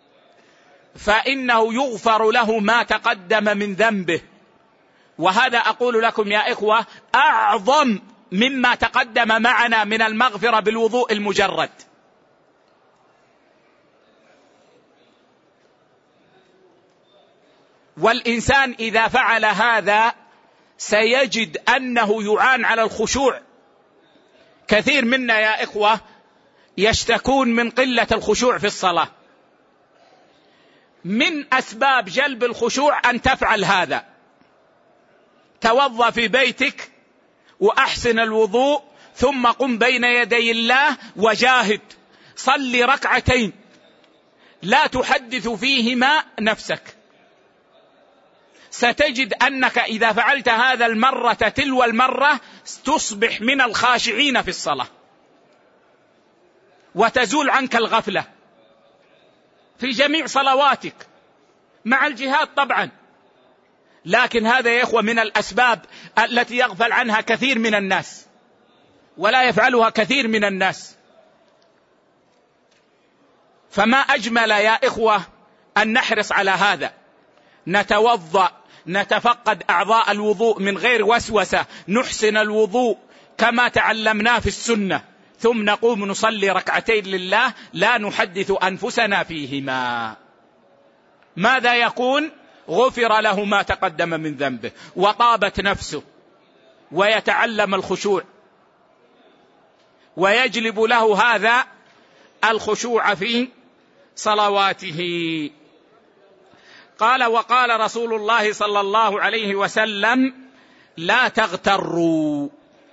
فإنه يغفر له ما تقدم من ذنبه. وهذا أقول لكم يا إخوة أعظم مما تقدم معنا من المغفرة بالوضوء المجرد. والإنسان إذا فعل هذا سيجد أنه يعان على الخشوع. كثير منا يا إخوة يشتكون من قلة الخشوع في الصلاة. من أسباب جلب الخشوع أن تفعل هذا. توضأ في بيتك وأحسن الوضوء ثم قم بين يدي الله وجاهد، صلي ركعتين لا تحدث فيهما نفسك. ستجد أنك إذا فعلت هذا المرة تلو المرة تصبح من الخاشعين في الصلاة، وتزول عنك الغفلة في جميع صلواتك مع الجهاد طبعا. لكن هذا يا إخوة من الأسباب التي يغفل عنها كثير من الناس ولا يفعلها كثير من الناس. فما أجمل يا إخوة أن نحرص على هذا، نتوضأ، نتفقد أعضاء الوضوء من غير وسوسة، نحسن الوضوء كما تعلمناه في السنة، ثم نقوم نصلي ركعتين لله لا نحدث أنفسنا فيهما. ماذا يكون؟ غفر له ما تقدم من ذنبه وطابت نفسه، ويتعلم الخشوع ويجلب له هذا الخشوع في صلواته. قال: وقال رسول الله صلى الله عليه وسلم: لا تغتروا.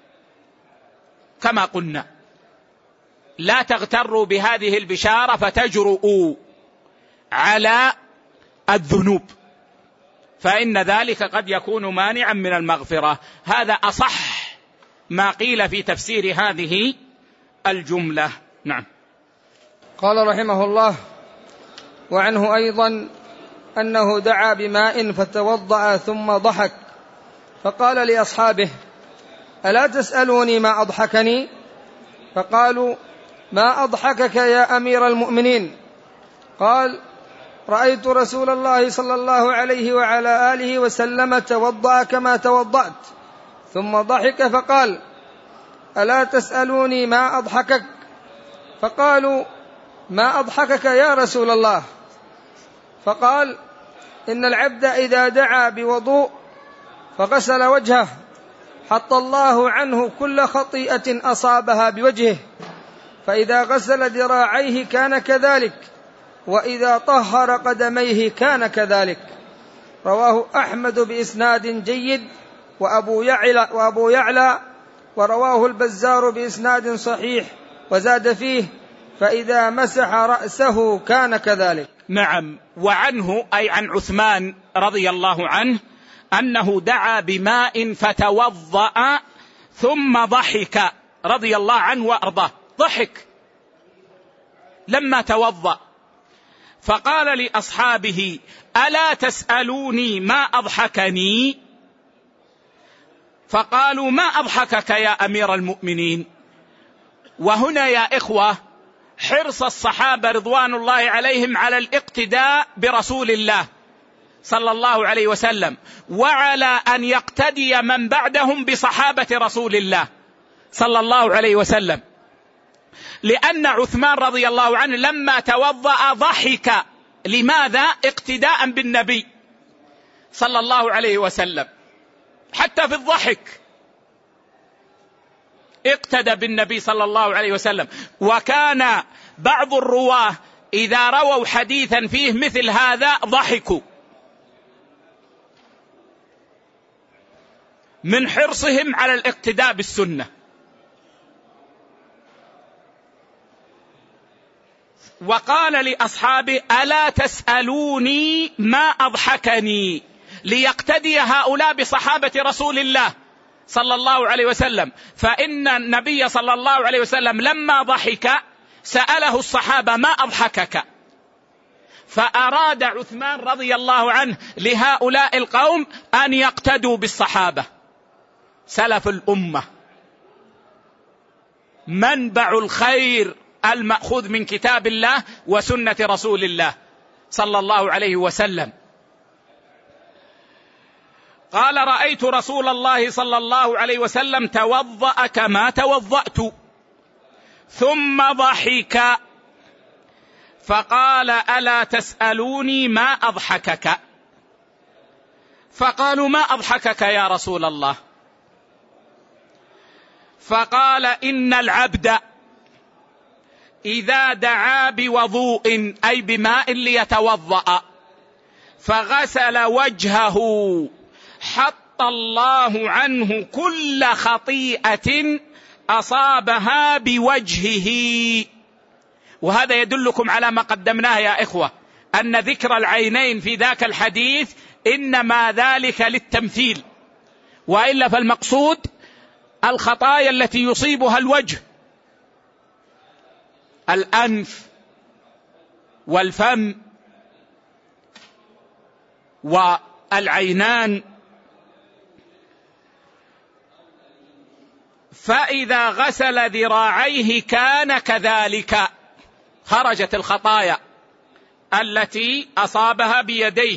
كما قلنا لا تغتروا بهذه البشارة فتجرؤوا على الذنوب، فإن ذلك قد يكون مانعا من المغفرة. هذا أصح ما قيل في تفسير هذه الجملة. نعم. قال رحمه الله: وعنه أيضا أنه دعا بماء فتوضأ ثم ضحك فقال لأصحابه: ألا تسألوني ما أضحكني؟ فقالوا: ما أضحكك يا أمير المؤمنين؟ قال: رأيت رسول الله صلى الله عليه وعلى آله وسلم توضأ كما توضأت ثم ضحك فقال: ألا تسألوني ما أضحكك؟ فقالوا: ما أضحكك يا رسول الله؟ فقال: إن العبد إذا دعا بوضوء فغسل وجهه حط الله عنه كل خطيئة أصابها بوجهه، فإذا غسل ذراعيه كان كذلك، وإذا طهر قدميه كان كذلك. رواه أحمد بإسناد جيد وأبو يعلى ورواه البزار بإسناد صحيح، وزاد فيه: فإذا مسح رأسه كان كذلك. نعم. وعنه أي عن عثمان رضي الله عنه أنه دعا بماء فتوضأ ثم ضحك رضي الله عنه وأرضاه، ضحك لما توضأ، فقال لأصحابه: ألا تسألوني ما أضحكني؟ فقالوا: ما أضحكك يا أمير المؤمنين؟ وهنا يا إخوة حرص الصحابة رضوان الله عليهم على الاقتداء برسول الله صلى الله عليه وسلم، وعلى أن يقتدي من بعدهم بصحابة رسول الله صلى الله عليه وسلم، لأن عثمان رضي الله عنه لما توضأ ضحك. لماذا؟ اقتداء بالنبي صلى الله عليه وسلم، حتى في الضحك اقتدى بالنبي صلى الله عليه وسلم. وكان بعض الرواه إذا رووا حديثا فيه مثل هذا ضحكوا من حرصهم على الاقتداء بالسنة. وقال لأصحابه: ألا تسألوني ما أضحكني؟ ليقتدي هؤلاء بصحابة رسول الله صلى الله عليه وسلم، فإن النبي صلى الله عليه وسلم لما ضحك سأله الصحابة: ما أضحكك؟ فأراد عثمان رضي الله عنه لهؤلاء القوم أن يقتدوا بالصحابة سلف الأمة، منبع الخير المأخوذ من كتاب الله وسنة رسول الله صلى الله عليه وسلم. قال: رأيت رسول الله صلى الله عليه وسلم توضأ كما توضأت، ثم ضحك فقال: ألا تسألوني ما أضحكك؟ فقالوا: ما أضحكك يا رسول الله؟ فقال: إن العبد إذا دعا بوضوء أي بماء ليتوضأ فغسل وجهه حط الله عنه كل خطيئة أصابها بوجهه. وهذا يدلكم على ما قدمناه يا إخوة، أن ذكر العينين في ذاك الحديث إنما ذلك للتمثيل، وإلا فالمقصود الخطايا التي يصيبها الوجه، الأنف والفم والعينان. فإذا غسل ذراعيه كان كذلك، خرجت الخطايا التي أصابها بيديه.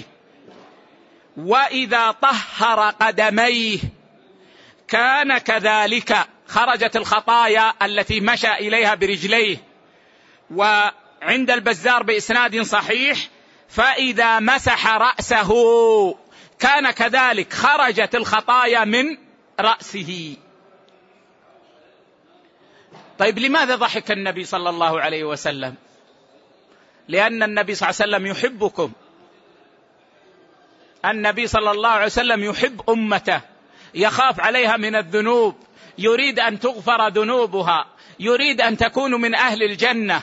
وإذا طهر قدميه كان كذلك، خرجت الخطايا التي مشى إليها برجليه. وعند البزار بإسناد صحيح: فإذا مسح رأسه كان كذلك، خرجت الخطايا من رأسه. طيب لماذا ضحك النبي صلى الله عليه وسلم؟ لأن النبي صلى الله عليه وسلم يحبكم، النبي صلى الله عليه وسلم يحب أمته، يخاف عليها من الذنوب، يريد أن تغفر ذنوبها، يريد أن تكون من أهل الجنة.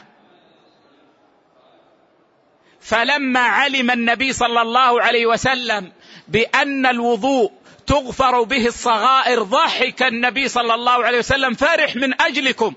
فلما علم النبي صلى الله عليه وسلم بأن الوضوء تغفر به الصغائر ضحك النبي صلى الله عليه وسلم، فرح من أجلكم.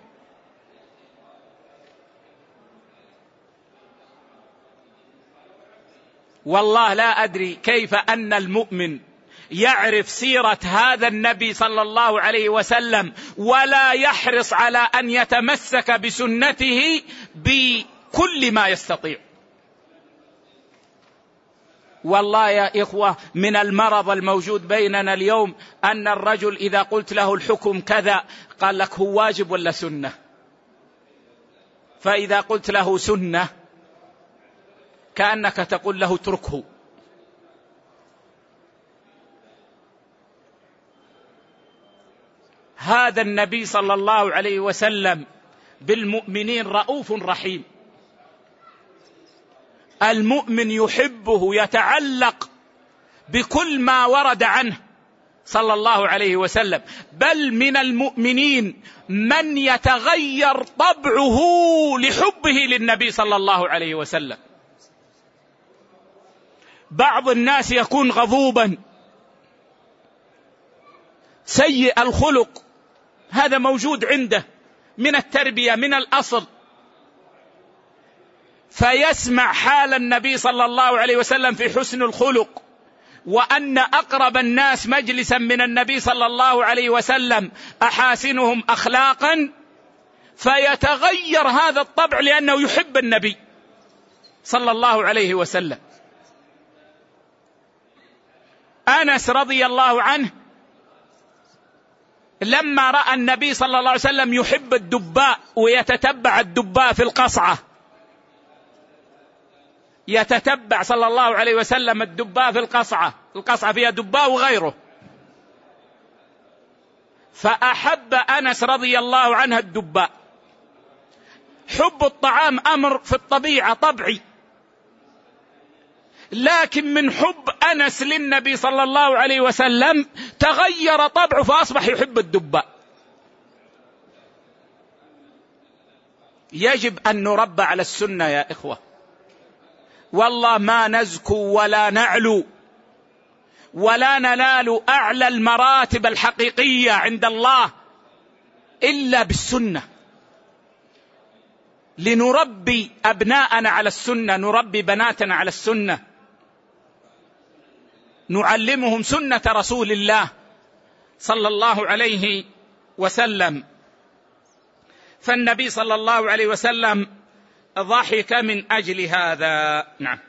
والله لا أدري كيف أن المؤمن يعرف سيرة هذا النبي صلى الله عليه وسلم ولا يحرص على أن يتمسك بسنته بكل ما يستطيع. والله يا إخوة من المرض الموجود بيننا اليوم أن الرجل إذا قلت له الحكم كذا قال لك هو واجب ولا سنة، فإذا قلت له سنة كأنك تقول له اتركه. هذا النبي صلى الله عليه وسلم بالمؤمنين رؤوف رحيم، المؤمن يحبه، يتعلق بكل ما ورد عنه صلى الله عليه وسلم، بل من المؤمنين من يتغير طبعه لحبه للنبي صلى الله عليه وسلم. بعض الناس يكون غضوبا سيء الخلق، هذا موجود عنده من التربية من الأصل، فيسمع حال النبي صلى الله عليه وسلم في حسن الخلق، وأن أقرب الناس مجلسا من النبي صلى الله عليه وسلم أحاسنهم أخلاقا، فيتغير هذا الطبع لأنه يحب النبي صلى الله عليه وسلم. أنس رضي الله عنه لما رأى النبي صلى الله عليه وسلم يحب الدباء ويتتبع الدباء في القصعة، يتتبع صلى الله عليه وسلم الدباء في القصعة فيها دباء وغيره، فأحب أنس رضي الله عنه الدباء. حب الطعام أمر في الطبيعة طبيعي، لكن من حب أنس للنبي صلى الله عليه وسلم تغير طبعه فأصبح يحب الدباء. يجب أن نربى على السنة يا إخوة، والله ما نزكو ولا نعلو ولا ننال أعلى المراتب الحقيقية عند الله إلا بالسنة. لنربي أبناءنا على السنة، نربي بناتنا على السنة، نعلمهم سنة رسول الله صلى الله عليه وسلم. فالنبي صلى الله عليه وسلم ضحك من أجل هذا. نعم.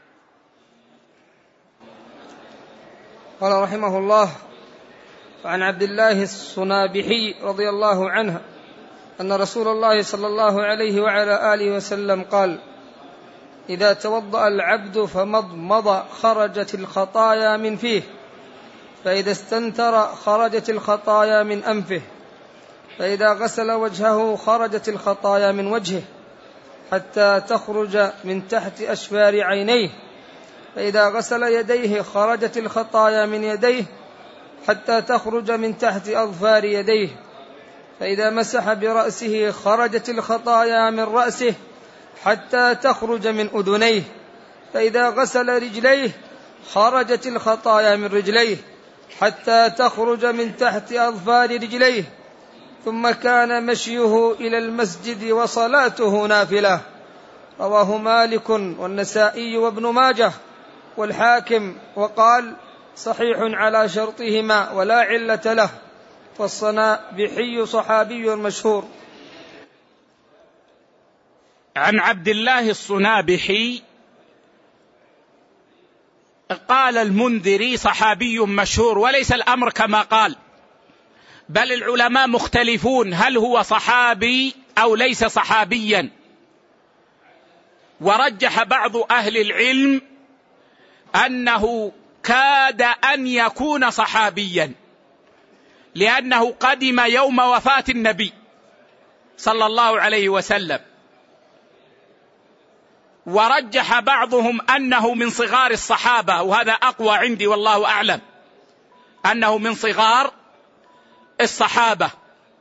قال رحمه الله: عن عبد الله الصنابحي رضي الله عنه أن رسول الله صلى الله عليه وعلى آله وسلم قال: إذا توضأ العبد فمضمض خرجت الخطايا من فيه، فإذا استنثر خرجت الخطايا من أنفه، فإذا غسل وجهه خرجت الخطايا من وجهه حتى تخرج من تحت أشفار عينيه، فإذا غسل يديه خرجت الخطايا من يديه حتى تخرج من تحت أظفار يديه، فإذا مسح برأسه خرجت الخطايا من رأسه حتى تخرج من أذنيه، فإذا غسل رجليه خرجت الخطايا من رجليه حتى تخرج من تحت أظفار رجليه، ثم كان مشيه إلى المسجد وصلاته نافلة. رواه مالك والنسائي وابن ماجه والحاكم، وقال: صحيح على شرطهما ولا علة له. والصنابحي صحابي مشهور. عن عبد الله الصنابحي قال المنذري: صحابي مشهور، وليس الأمر كما قال، بل العلماء مختلفون هل هو صحابي أو ليس صحابيا. ورجح بعض أهل العلم أنه كاد أن يكون صحابيا، لأنه قدم يوم وفاة النبي صلى الله عليه وسلم. ورجح بعضهم أنه من صغار الصحابة، وهذا أقوى عندي والله أعلم، أنه من صغار الصحابة.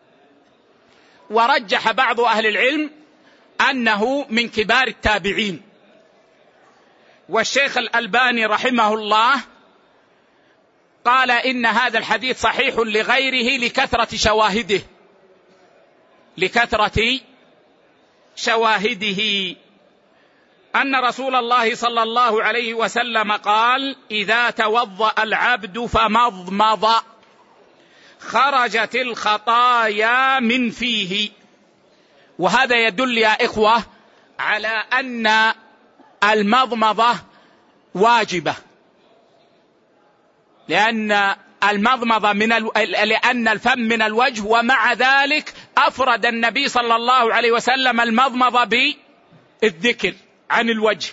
ورجح بعض أهل العلم أنه من كبار التابعين. والشيخ الألباني رحمه الله قال إن هذا الحديث صحيح لغيره لكثرة شواهده أن رسول الله صلى الله عليه وسلم قال: إذا توضأ العبد فمضمض خرجت الخطايا من فيه. وهذا يدل يا إخوة على أن المضمضة واجبة، لأن المضمضة لأن الفم من الوجه، ومع ذلك أفرد النبي صلى الله عليه وسلم المضمضة بالذكر عن الوجه،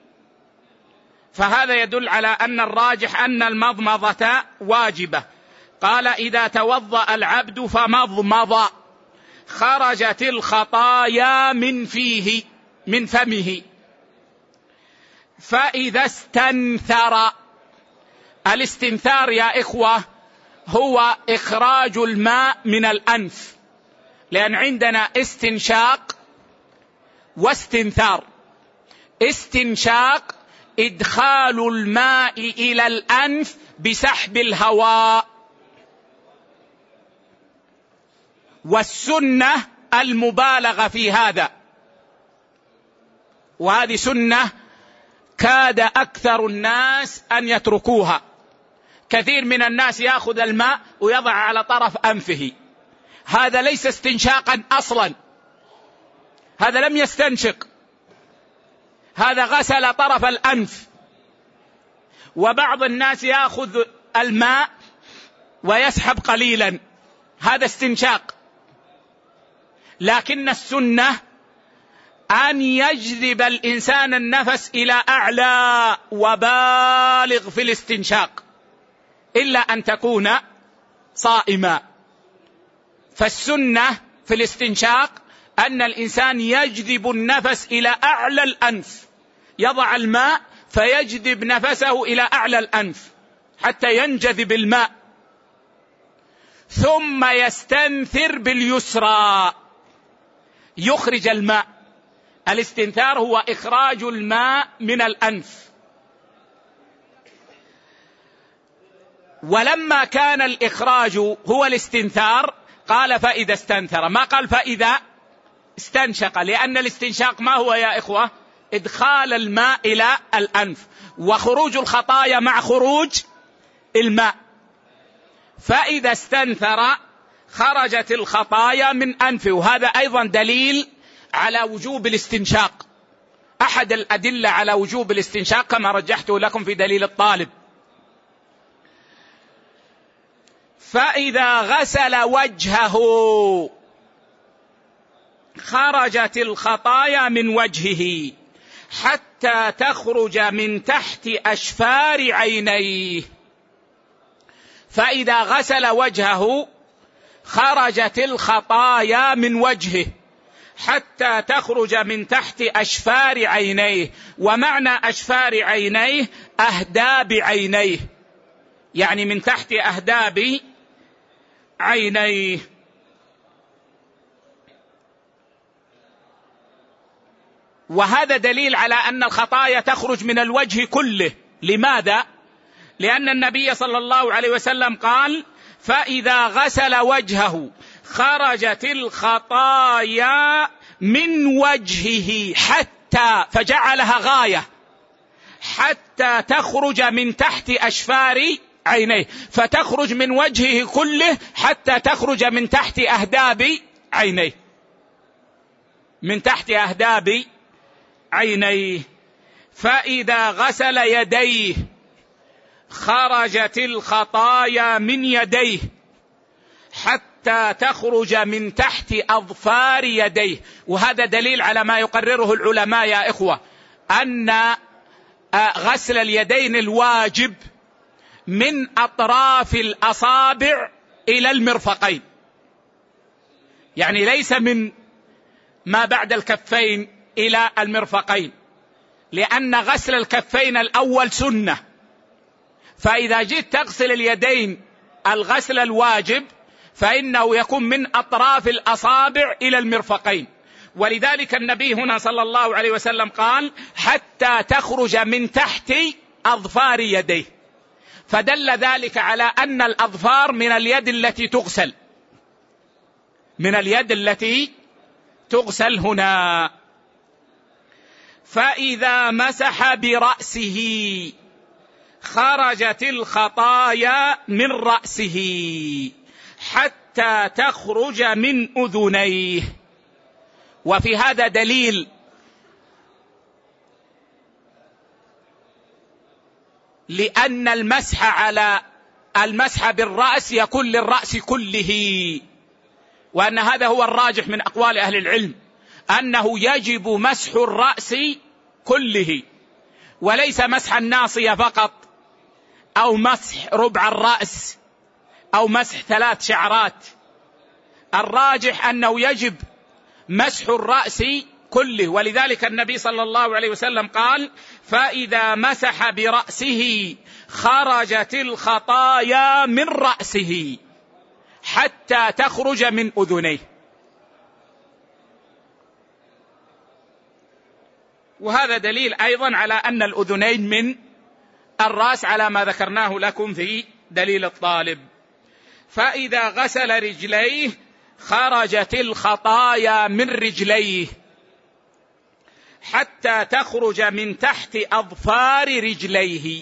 فهذا يدل على أن الراجح أن المضمضة واجبة. قال: إذا توضأ العبد فمضمض خرجت الخطايا من فمه، فإذا استنثر الاستنثار يا إخوة هو إخراج الماء من الأنف، لأن عندنا استنشاق واستنثار. استنشاق إدخال الماء إلى الأنف بسحب الهواء، والسنة المبالغة في هذا، وهذه سنة كاد أكثر الناس أن يتركوها. كثير من الناس يأخذ الماء ويضع على طرف أنفه، هذا ليس استنشاقا أصلا، هذا لم يستنشق، هذا غسل طرف الأنف. وبعض الناس يأخذ الماء ويسحب قليلا، هذا استنشاق. لكن السنة أن يجذب الإنسان النفس إلى أعلى وبالغ في الاستنشاق، إلا أن تكون صائما. فالسنة في الاستنشاق أن الإنسان يجذب النفس إلى أعلى الأنف، يضع الماء فيجذب نفسه إلى أعلى الأنف حتى ينجذب الماء، ثم يستنثر باليسرى يخرج الماء. الاستنثار هو إخراج الماء من الأنف. ولما كان الإخراج هو الاستنثار قال فإذا استنثر، ما قال فإذا استنشق، لأن الاستنشاق ما هو يا إخوة؟ إدخال الماء إلى الأنف، وخروج الخطايا مع خروج الماء. فإذا استنثر خرجت الخطايا من أنفه، وهذا أيضا دليل على وجوب الاستنشاق، أحد الأدلة على وجوب الاستنشاق كما رجحته لكم في دليل الطالب. فإذا غسل وجهه خرجت الخطايا من وجهه حتى تخرج من تحت أشفار عينيه. فإذا غسل وجهه خرجت الخطايا من وجهه حتى تخرج من تحت أشفار عينيه. ومعنى أشفار عينيه أهداب عينيه، يعني من تحت أهداب عينيه. وهذا دليل على أن الخطايا تخرج من الوجه كله. لماذا؟ لأن النبي صلى الله عليه وسلم قال فإذا غسل وجهه خرجت الخطايا من وجهه حتى، فجعلها غاية، حتى تخرج من تحت أشفار عينيه، فتخرج من وجهه كله حتى تخرج من تحت أهداب عينيه، من تحت أهداب عينيه. فإذا غسل يديه خرجت الخطايا من يديه حتى تخرج من تحت أظفار يديه. وهذا دليل على ما يقرره العلماء يا إخوة، أن غسل اليدين الواجب من أطراف الأصابع إلى المرفقين، يعني ليس من ما بعد الكفين إلى المرفقين، لأن غسل الكفين الأول سنة. فإذا جئت تغسل اليدين الغسل الواجب فإنه يكون من أطراف الأصابع إلى المرفقين. ولذلك النبي هنا صلى الله عليه وسلم قال حتى تخرج من تحت أظفار يديه، فدل ذلك على أن الأظفار من اليد التي تغسل، من اليد التي تغسل هنا. فإذا مسح برأسه خرجت الخطايا من رأسه حتى تخرج من أذنيه. وفي هذا دليل لأن المسح بالرأس يكون للرأس كله، وأن هذا هو الراجح من أقوال أهل العلم، أنه يجب مسح الرأس كله، وليس مسح الناصية فقط، أو مسح ربع الرأس، أو مسح 3 شعرات. الراجح أنه يجب مسح الرأس كله. ولذلك النبي صلى الله عليه وسلم قال فإذا مسح برأسه خرجت الخطايا من رأسه حتى تخرج من أذنيه. وهذا دليل أيضا على أن الأذنين من الرأس على ما ذكرناه لكم في دليل الطالب. فإذا غسل رجليه خرجت الخطايا من رجليه حتى تخرج من تحت أظفار رجليه.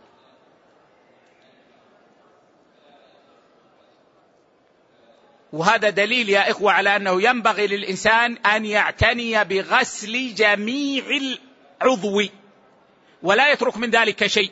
وهذا دليل يا إخوة على أنه ينبغي للإنسان أن يعتني بغسل جميع العضو ولا يترك من ذلك شيء.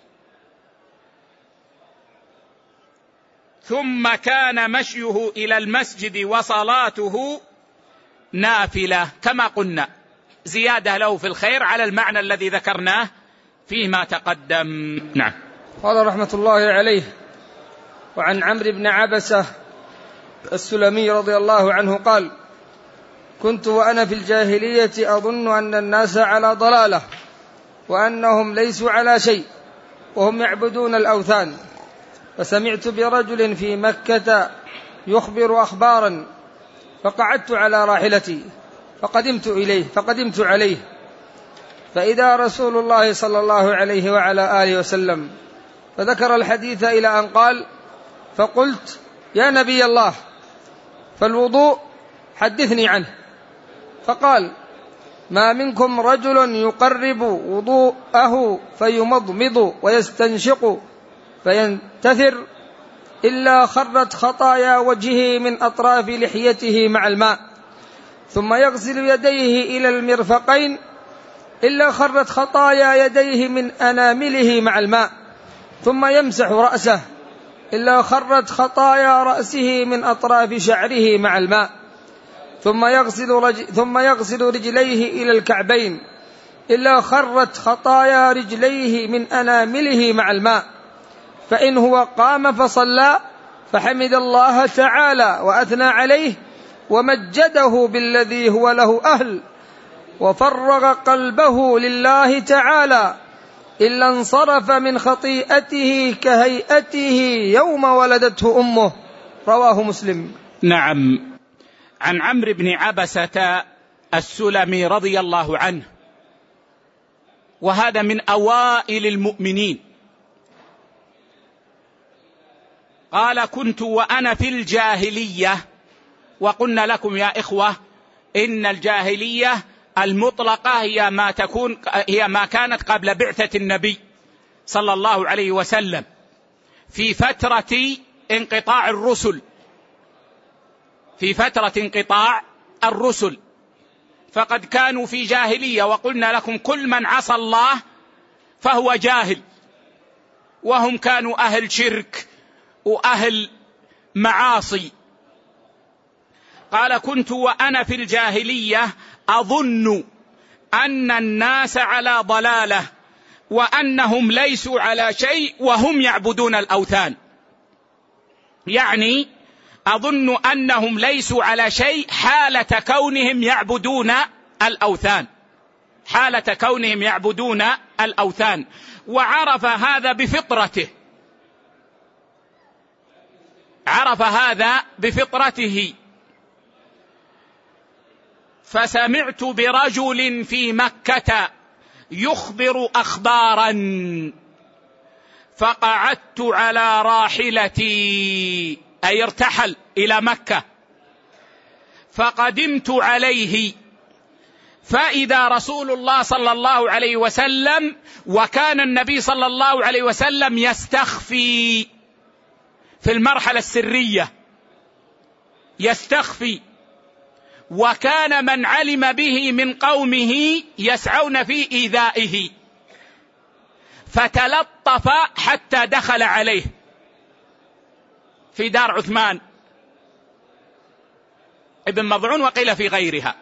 ثم كان مشيه إلى المسجد وصلاته نافلة، كما قلنا زيادة له في الخير على المعنى الذي ذكرناه فيما تقدم. نعم. قال رحمة الله عليه: وعن عمرو بن عبسة السلمي رضي الله عنه قال: كنت وأنا في الجاهلية أظن أن الناس على ضلالة وأنهم ليسوا على شيء وهم يعبدون الأوثان، فسمعت برجل في مكة يخبر أخبارا، فقعدت على راحلتي فقدمت عليه فإذا رسول الله صلى الله عليه وعلى آله وسلم، فذكر الحديث إلى أن قال: فقلت: يا نبي الله، فالوضوء حدثني عنه. فقال: ما منكم رجل يقرب وضوءه فيمضمض ويستنشق فينتثر إلا خرت خطايا وجهه من أطراف لحيته مع الماء، ثم يغسل يديه إلى المرفقين إلا خرت خطايا يديه من أنامله مع الماء، ثم يمسح رأسه إلا خرت خطايا رأسه من أطراف شعره مع الماء، ثم يغسل رجليه إلى الكعبين إلا خرت خطايا رجليه من أنامله مع الماء، فإن هو قام فصلى فحمد الله تعالى وأثنى عليه ومجده بالذي هو له أهل وفرغ قلبه لله تعالى إلا انصرف من خطيئته كهيئته يوم ولدته أمه. رواه مسلم. نعم. عن عمرو بن عبسة السلمي رضي الله عنه، وهذا من أوائل المؤمنين، قال: كنت وأنا في الجاهلية. وقلنا لكم يا إخوة إن الجاهلية المطلقة هي ما كانت قبل بعثة النبي صلى الله عليه وسلم في فترة انقطاع الرسل، فقد كانوا في جاهلية. وقلنا لكم كل من عصى الله فهو جاهل، وهم كانوا أهل شرك وأهل معاصي. قال: كنت وأنا في الجاهلية أظن أن الناس على ضلالة وأنهم ليسوا على شيء وهم يعبدون الأوثان. يعني أظن أنهم ليسوا على شيء حالة كونهم يعبدون الأوثان، وعرف هذا بفطرته. فسمعت برجل في مكة يخبر أخبارا فقعدت على راحلتي، أي ارتحل إلى مكة، فقدمت عليه فإذا رسول الله صلى الله عليه وسلم، وكان النبي صلى الله عليه وسلم يستخفي في المرحلة السرية، وكان من علم به من قومه يسعون في إيذائه، فتلطف حتى دخل عليه في دار عثمان ابن مضعون وقيل في غيرها،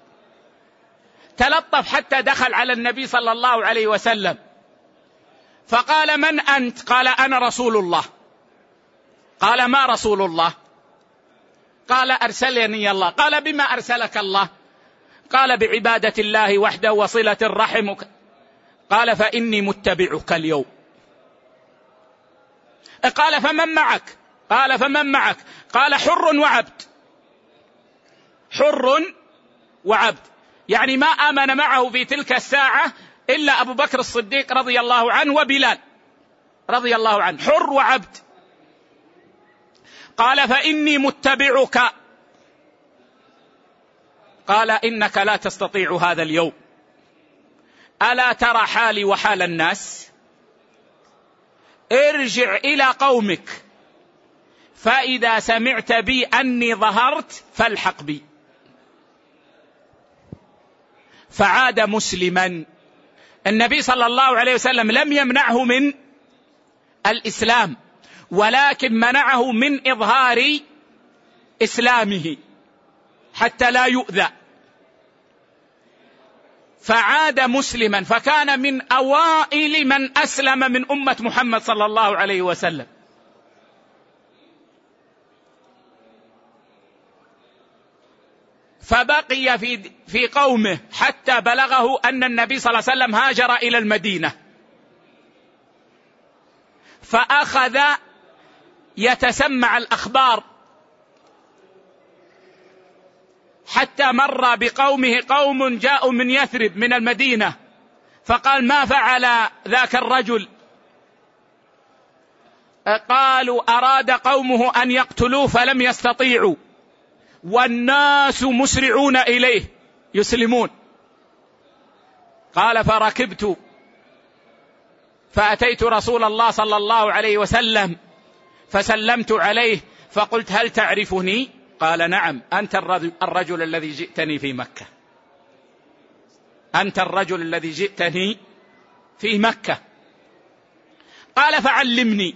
تلطف حتى دخل على النبي صلى الله عليه وسلم، فقال: من أنت؟ قال: أنا رسول الله. قال: ما رسول الله؟ قال: أرسلني الله. قال: بما أرسلك الله؟ قال: بعبادة الله وحده وصلة الرحم. قال: فإني متبعك اليوم. قال فمن معك؟ قال فمن معك؟ قال حر وعبد. حر وعبد، يعني ما آمن معه في تلك الساعة إلا أبو بكر الصديق رضي الله عنه وبلال رضي الله عنه، حر وعبد. قال فإني متبعك. قال إنك لا تستطيع هذا اليوم، ألا ترى حالي وحال الناس؟ ارجع إلى قومك فإذا سمعت بي أني ظهرت فالحق بي. فعاد مسلما. النبي صلى الله عليه وسلم لم يمنعه من الإسلام، ولكن منعه من إظهار إسلامه حتى لا يؤذى، فعاد مسلما، فكان من أوائل من أسلم من أمة محمد صلى الله عليه وسلم. فبقي في قومه حتى بلغه أن النبي صلى الله عليه وسلم هاجر إلى المدينة، فأخذ يتسمع الأخبار حتى مر بقومه قوم جاءوا من يثرب من المدينة، فقال ما فعل ذاك الرجل؟ قالوا أراد قومه أن يقتلوه فلم يستطيعوا، والناس مسرعون إليه يسلمون. قال فركبت فأتيت رسول الله صلى الله عليه وسلم فسلمت عليه فقلت هل تعرفني؟ قال نعم، أنت الرجل الذي جئتني في مكة، أنت الرجل الذي جئتني في مكة. قال فعلمني.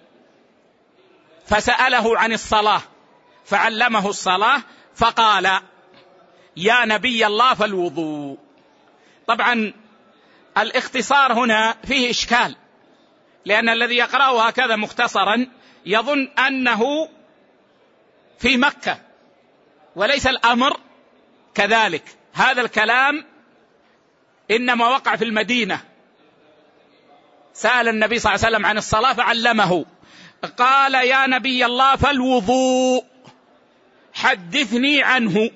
فسأله عن الصلاة فعلمه الصلاة، فقال يا نبي الله فالوضوء. طبعا الاختصار هنا فيه إشكال، لأن الذي يقرأه هكذا مختصرا يظن أنه في مكة، وليس الأمر كذلك. هذا الكلام إنما وقع في المدينة. سأل النبي صلى الله عليه وسلم عن الصلاة فعلمه. قال يا نبي الله فالوضوء حدثني عنه.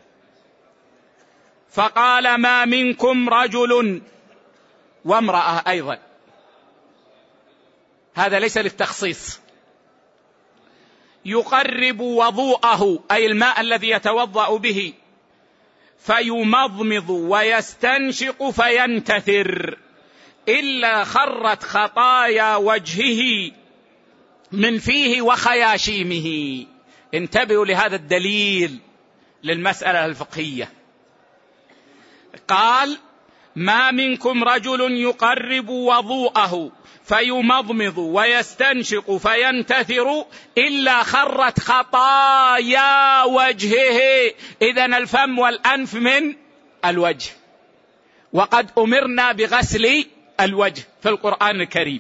فقال ما منكم رجل وامرأة أيضا، هذا ليس للتخصيص، يقرب وضوءه أي الماء الذي يتوضأ به فيمضمض ويستنشق فينتثر إلا خرت خطايا وجهه من فيه وخياشيمه. انتبهوا لهذا الدليل للمسألة الفقهية. قال ما منكم رجل يقرب وضوءه فيمضمض ويستنشق فينتثر إلا خرت خطايا وجهه. إذن الفم والأنف من الوجه، وقد أمرنا بغسل الوجه في القرآن الكريم.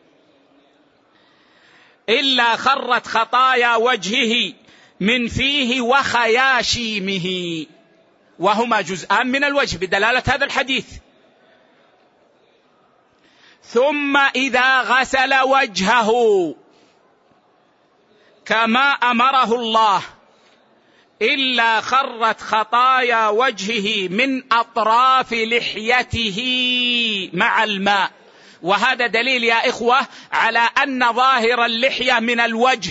إلا خرت خطايا وجهه من فيه وخياشيمه، وهما جزءان من الوجه بدلالة هذا الحديث. ثم إذا غسل وجهه كما أمره الله إلا خرت خطايا وجهه من أطراف لحيته مع الماء. وهذا دليل يا إخوة على أن ظاهر اللحية من الوجه.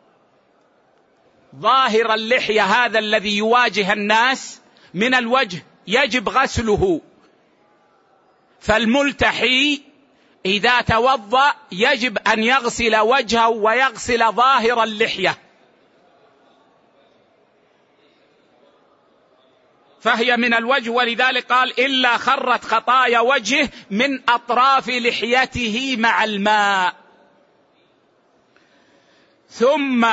ظاهر اللحية هذا الذي يواجه الناس من الوجه يجب غسله. فالملتحي إذا توضأ يجب أن يغسل وجهه ويغسل ظاهر اللحية، فهي من الوجه. ولذلك قال إلا خرت خطايا وجهه من أطراف لحيته مع الماء. ثم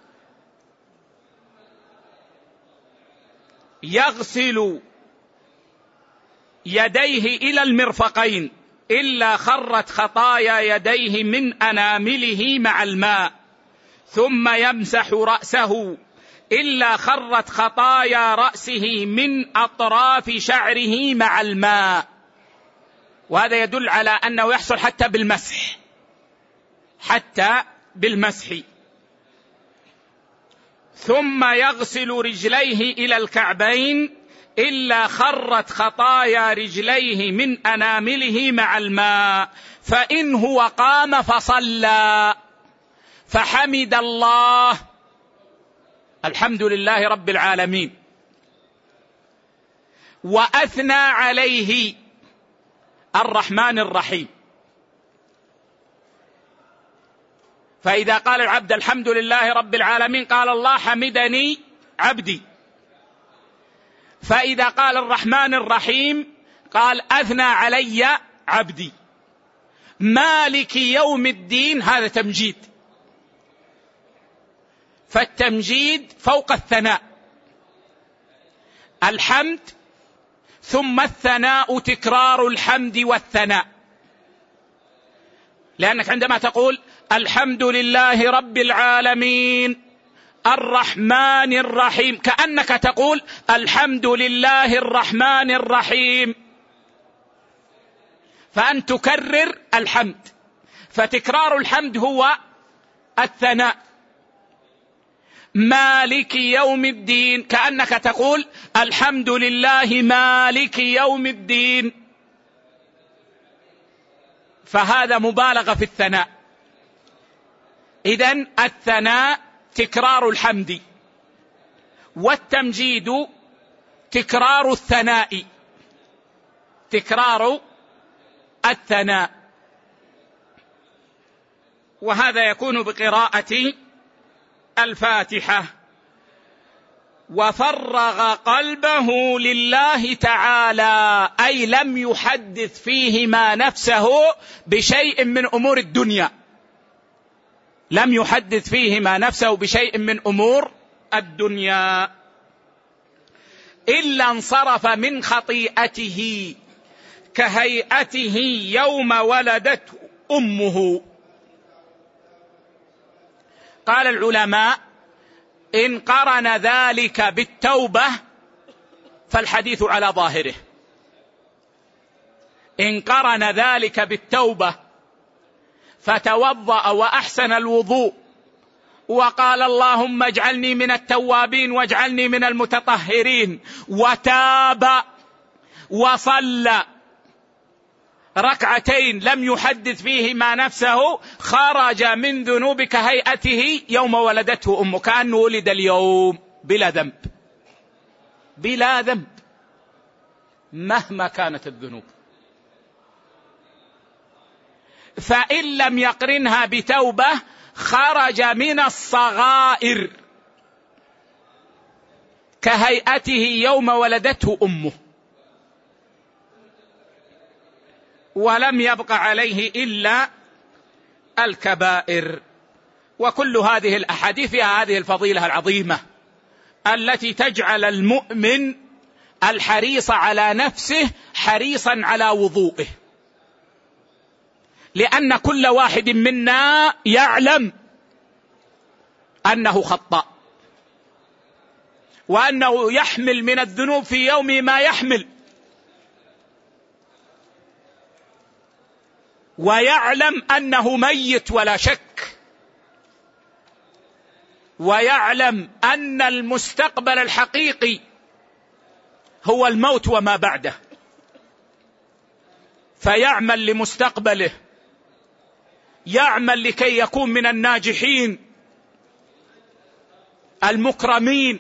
يغسل يديه إلى المرفقين إلا خرت خطايا يديه من أنامله مع الماء. ثم يمسح رأسه إلا خرت خطايا رأسه من أطراف شعره مع الماء. وهذا يدل على أنه يحصل حتى بالمسح، حتى بالمسح، ثم يغسل رجليه إلى الكعبين إلا خرت خطايا رجليه من أنامله مع الماء، فإن هو قام فصلى فحمد الله، الحمد لله رب العالمين، وأثنى عليه الرحمن الرحيم. فإذا قال العبد الحمد لله رب العالمين قال الله حمدني عبدي، فإذا قال الرحمن الرحيم قال أثنى علي عبدي. مالك يوم الدين هذا تمجيد، فالتمجيد فوق الثناء، الحمد ثم الثناء تكرار الحمد والثناء، لأنك عندما تقول الحمد لله رب العالمين الرحمن الرحيم كأنك تقول الحمد لله الرحمن الرحيم، فأن تكرر الحمد، فتكرار الحمد هو الثناء. مالك يوم الدين كأنك تقول الحمد لله مالك يوم الدين، فهذا مبالغة في الثناء. إذن الثناء تكرار الحمد، والتمجيد تكرار الثناء، تكرار الثناء، وهذا يكون بقراءة الفاتحة. وفرغ قلبه لله تعالى، أي لم يحدث فيهما نفسه بشيء من أمور الدنيا، لم يحدث فيهما نفسه بشيء من أمور الدنيا، إلا انصرف من خطيئته كهيئته يوم ولدته أمه. قال العلماء إن قرن ذلك بالتوبة فالحديث على ظاهره، إن قرن ذلك بالتوبة فتوضأ وأحسن الوضوء وقال اللهم اجعلني من التوابين واجعلني من المتطهرين، وتاب وصلى ركعتين لم يحدث فيهما نفسه، خرج من ذنوب كهيئته يوم ولدته أمه، كأنه ولد اليوم بلا ذنب، بلا ذنب مهما كانت الذنوب. فإن لم يقرنها بتوبة خرج من الصغائر كهيئته يوم ولدته أمه، ولم يبق عليه إلا الكبائر. وكل هذه الأحاديث فيها هذه الفضيلة العظيمة التي تجعل المؤمن الحريص على نفسه حريصا على وضوئه، لأن كل واحد منا يعلم أنه خطأ، وأنه يحمل من الذنوب في يومه ما يحمل، ويعلم أنه ميت ولا شك، ويعلم أن المستقبل الحقيقي هو الموت وما بعده، فيعمل لمستقبله، يعمل لكي يكون من الناجحين المكرمين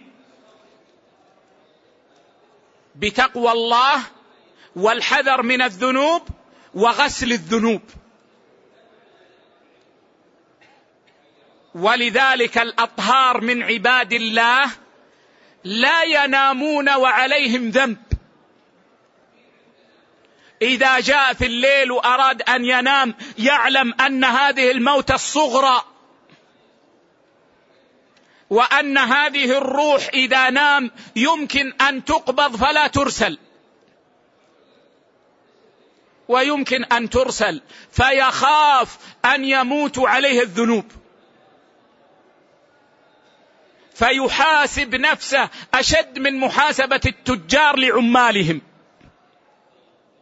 بتقوى الله والحذر من الذنوب وغسل الذنوب. ولذلك الأطهار من عباد الله لا ينامون وعليهم ذنب، إذا جاء في الليل وأراد أن ينام يعلم أن هذه الموت الصغرى، وأن هذه الروح إذا نام يمكن أن تقبض فلا ترسل، ويمكن أن ترسل، فيخاف أن يموت عليه الذنوب، فيحاسب نفسه أشد من محاسبة التجار لعمالهم.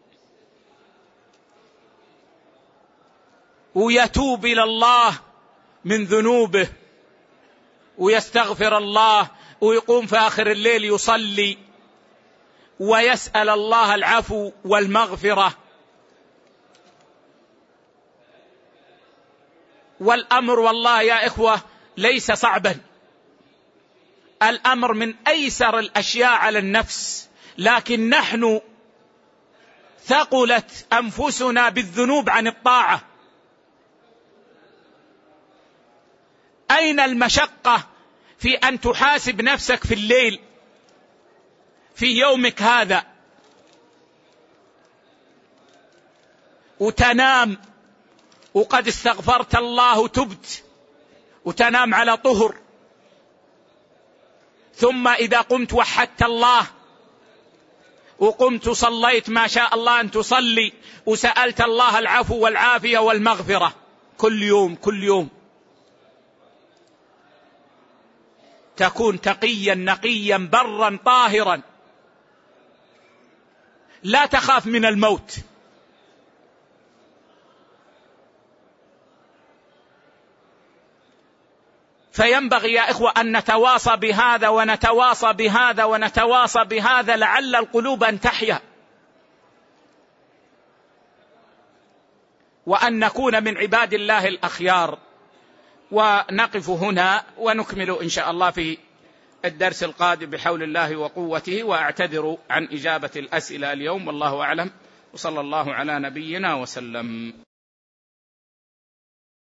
ويتوب إلى الله من ذنوبه ويستغفر الله ويقوم في آخر الليل يصلي ويسأل الله العفو والمغفرة. والأمر والله يا إخوة ليس صعبا، الأمر من أيسر الأشياء على النفس، لكن نحن ثقلت أنفسنا بالذنوب عن الطاعة. أين المشقة في أن تحاسب نفسك في الليل في يومك هذا وتنام وقد استغفرت الله وتبت وتنام على طهر، ثم إذا قمت وحدت الله وقمت صليت ما شاء الله أن تصلي وسألت الله العفو والعافية والمغفرة كل يوم كل يوم، تكون تقيا نقيا برا طاهرا، لا تخاف من الموت. فينبغي يا إخوة أن نتواصى بهذا ونتواصى بهذا ونتواصى بهذا لعل القلوب أن تحيا، وأن نكون من عباد الله الأخيار. ونقف هنا ونكمل إن شاء الله في الدرس القادم بحول الله وقوته، وأعتذر عن إجابة الأسئلة اليوم، والله أعلم، وصلى الله على نبينا وسلم.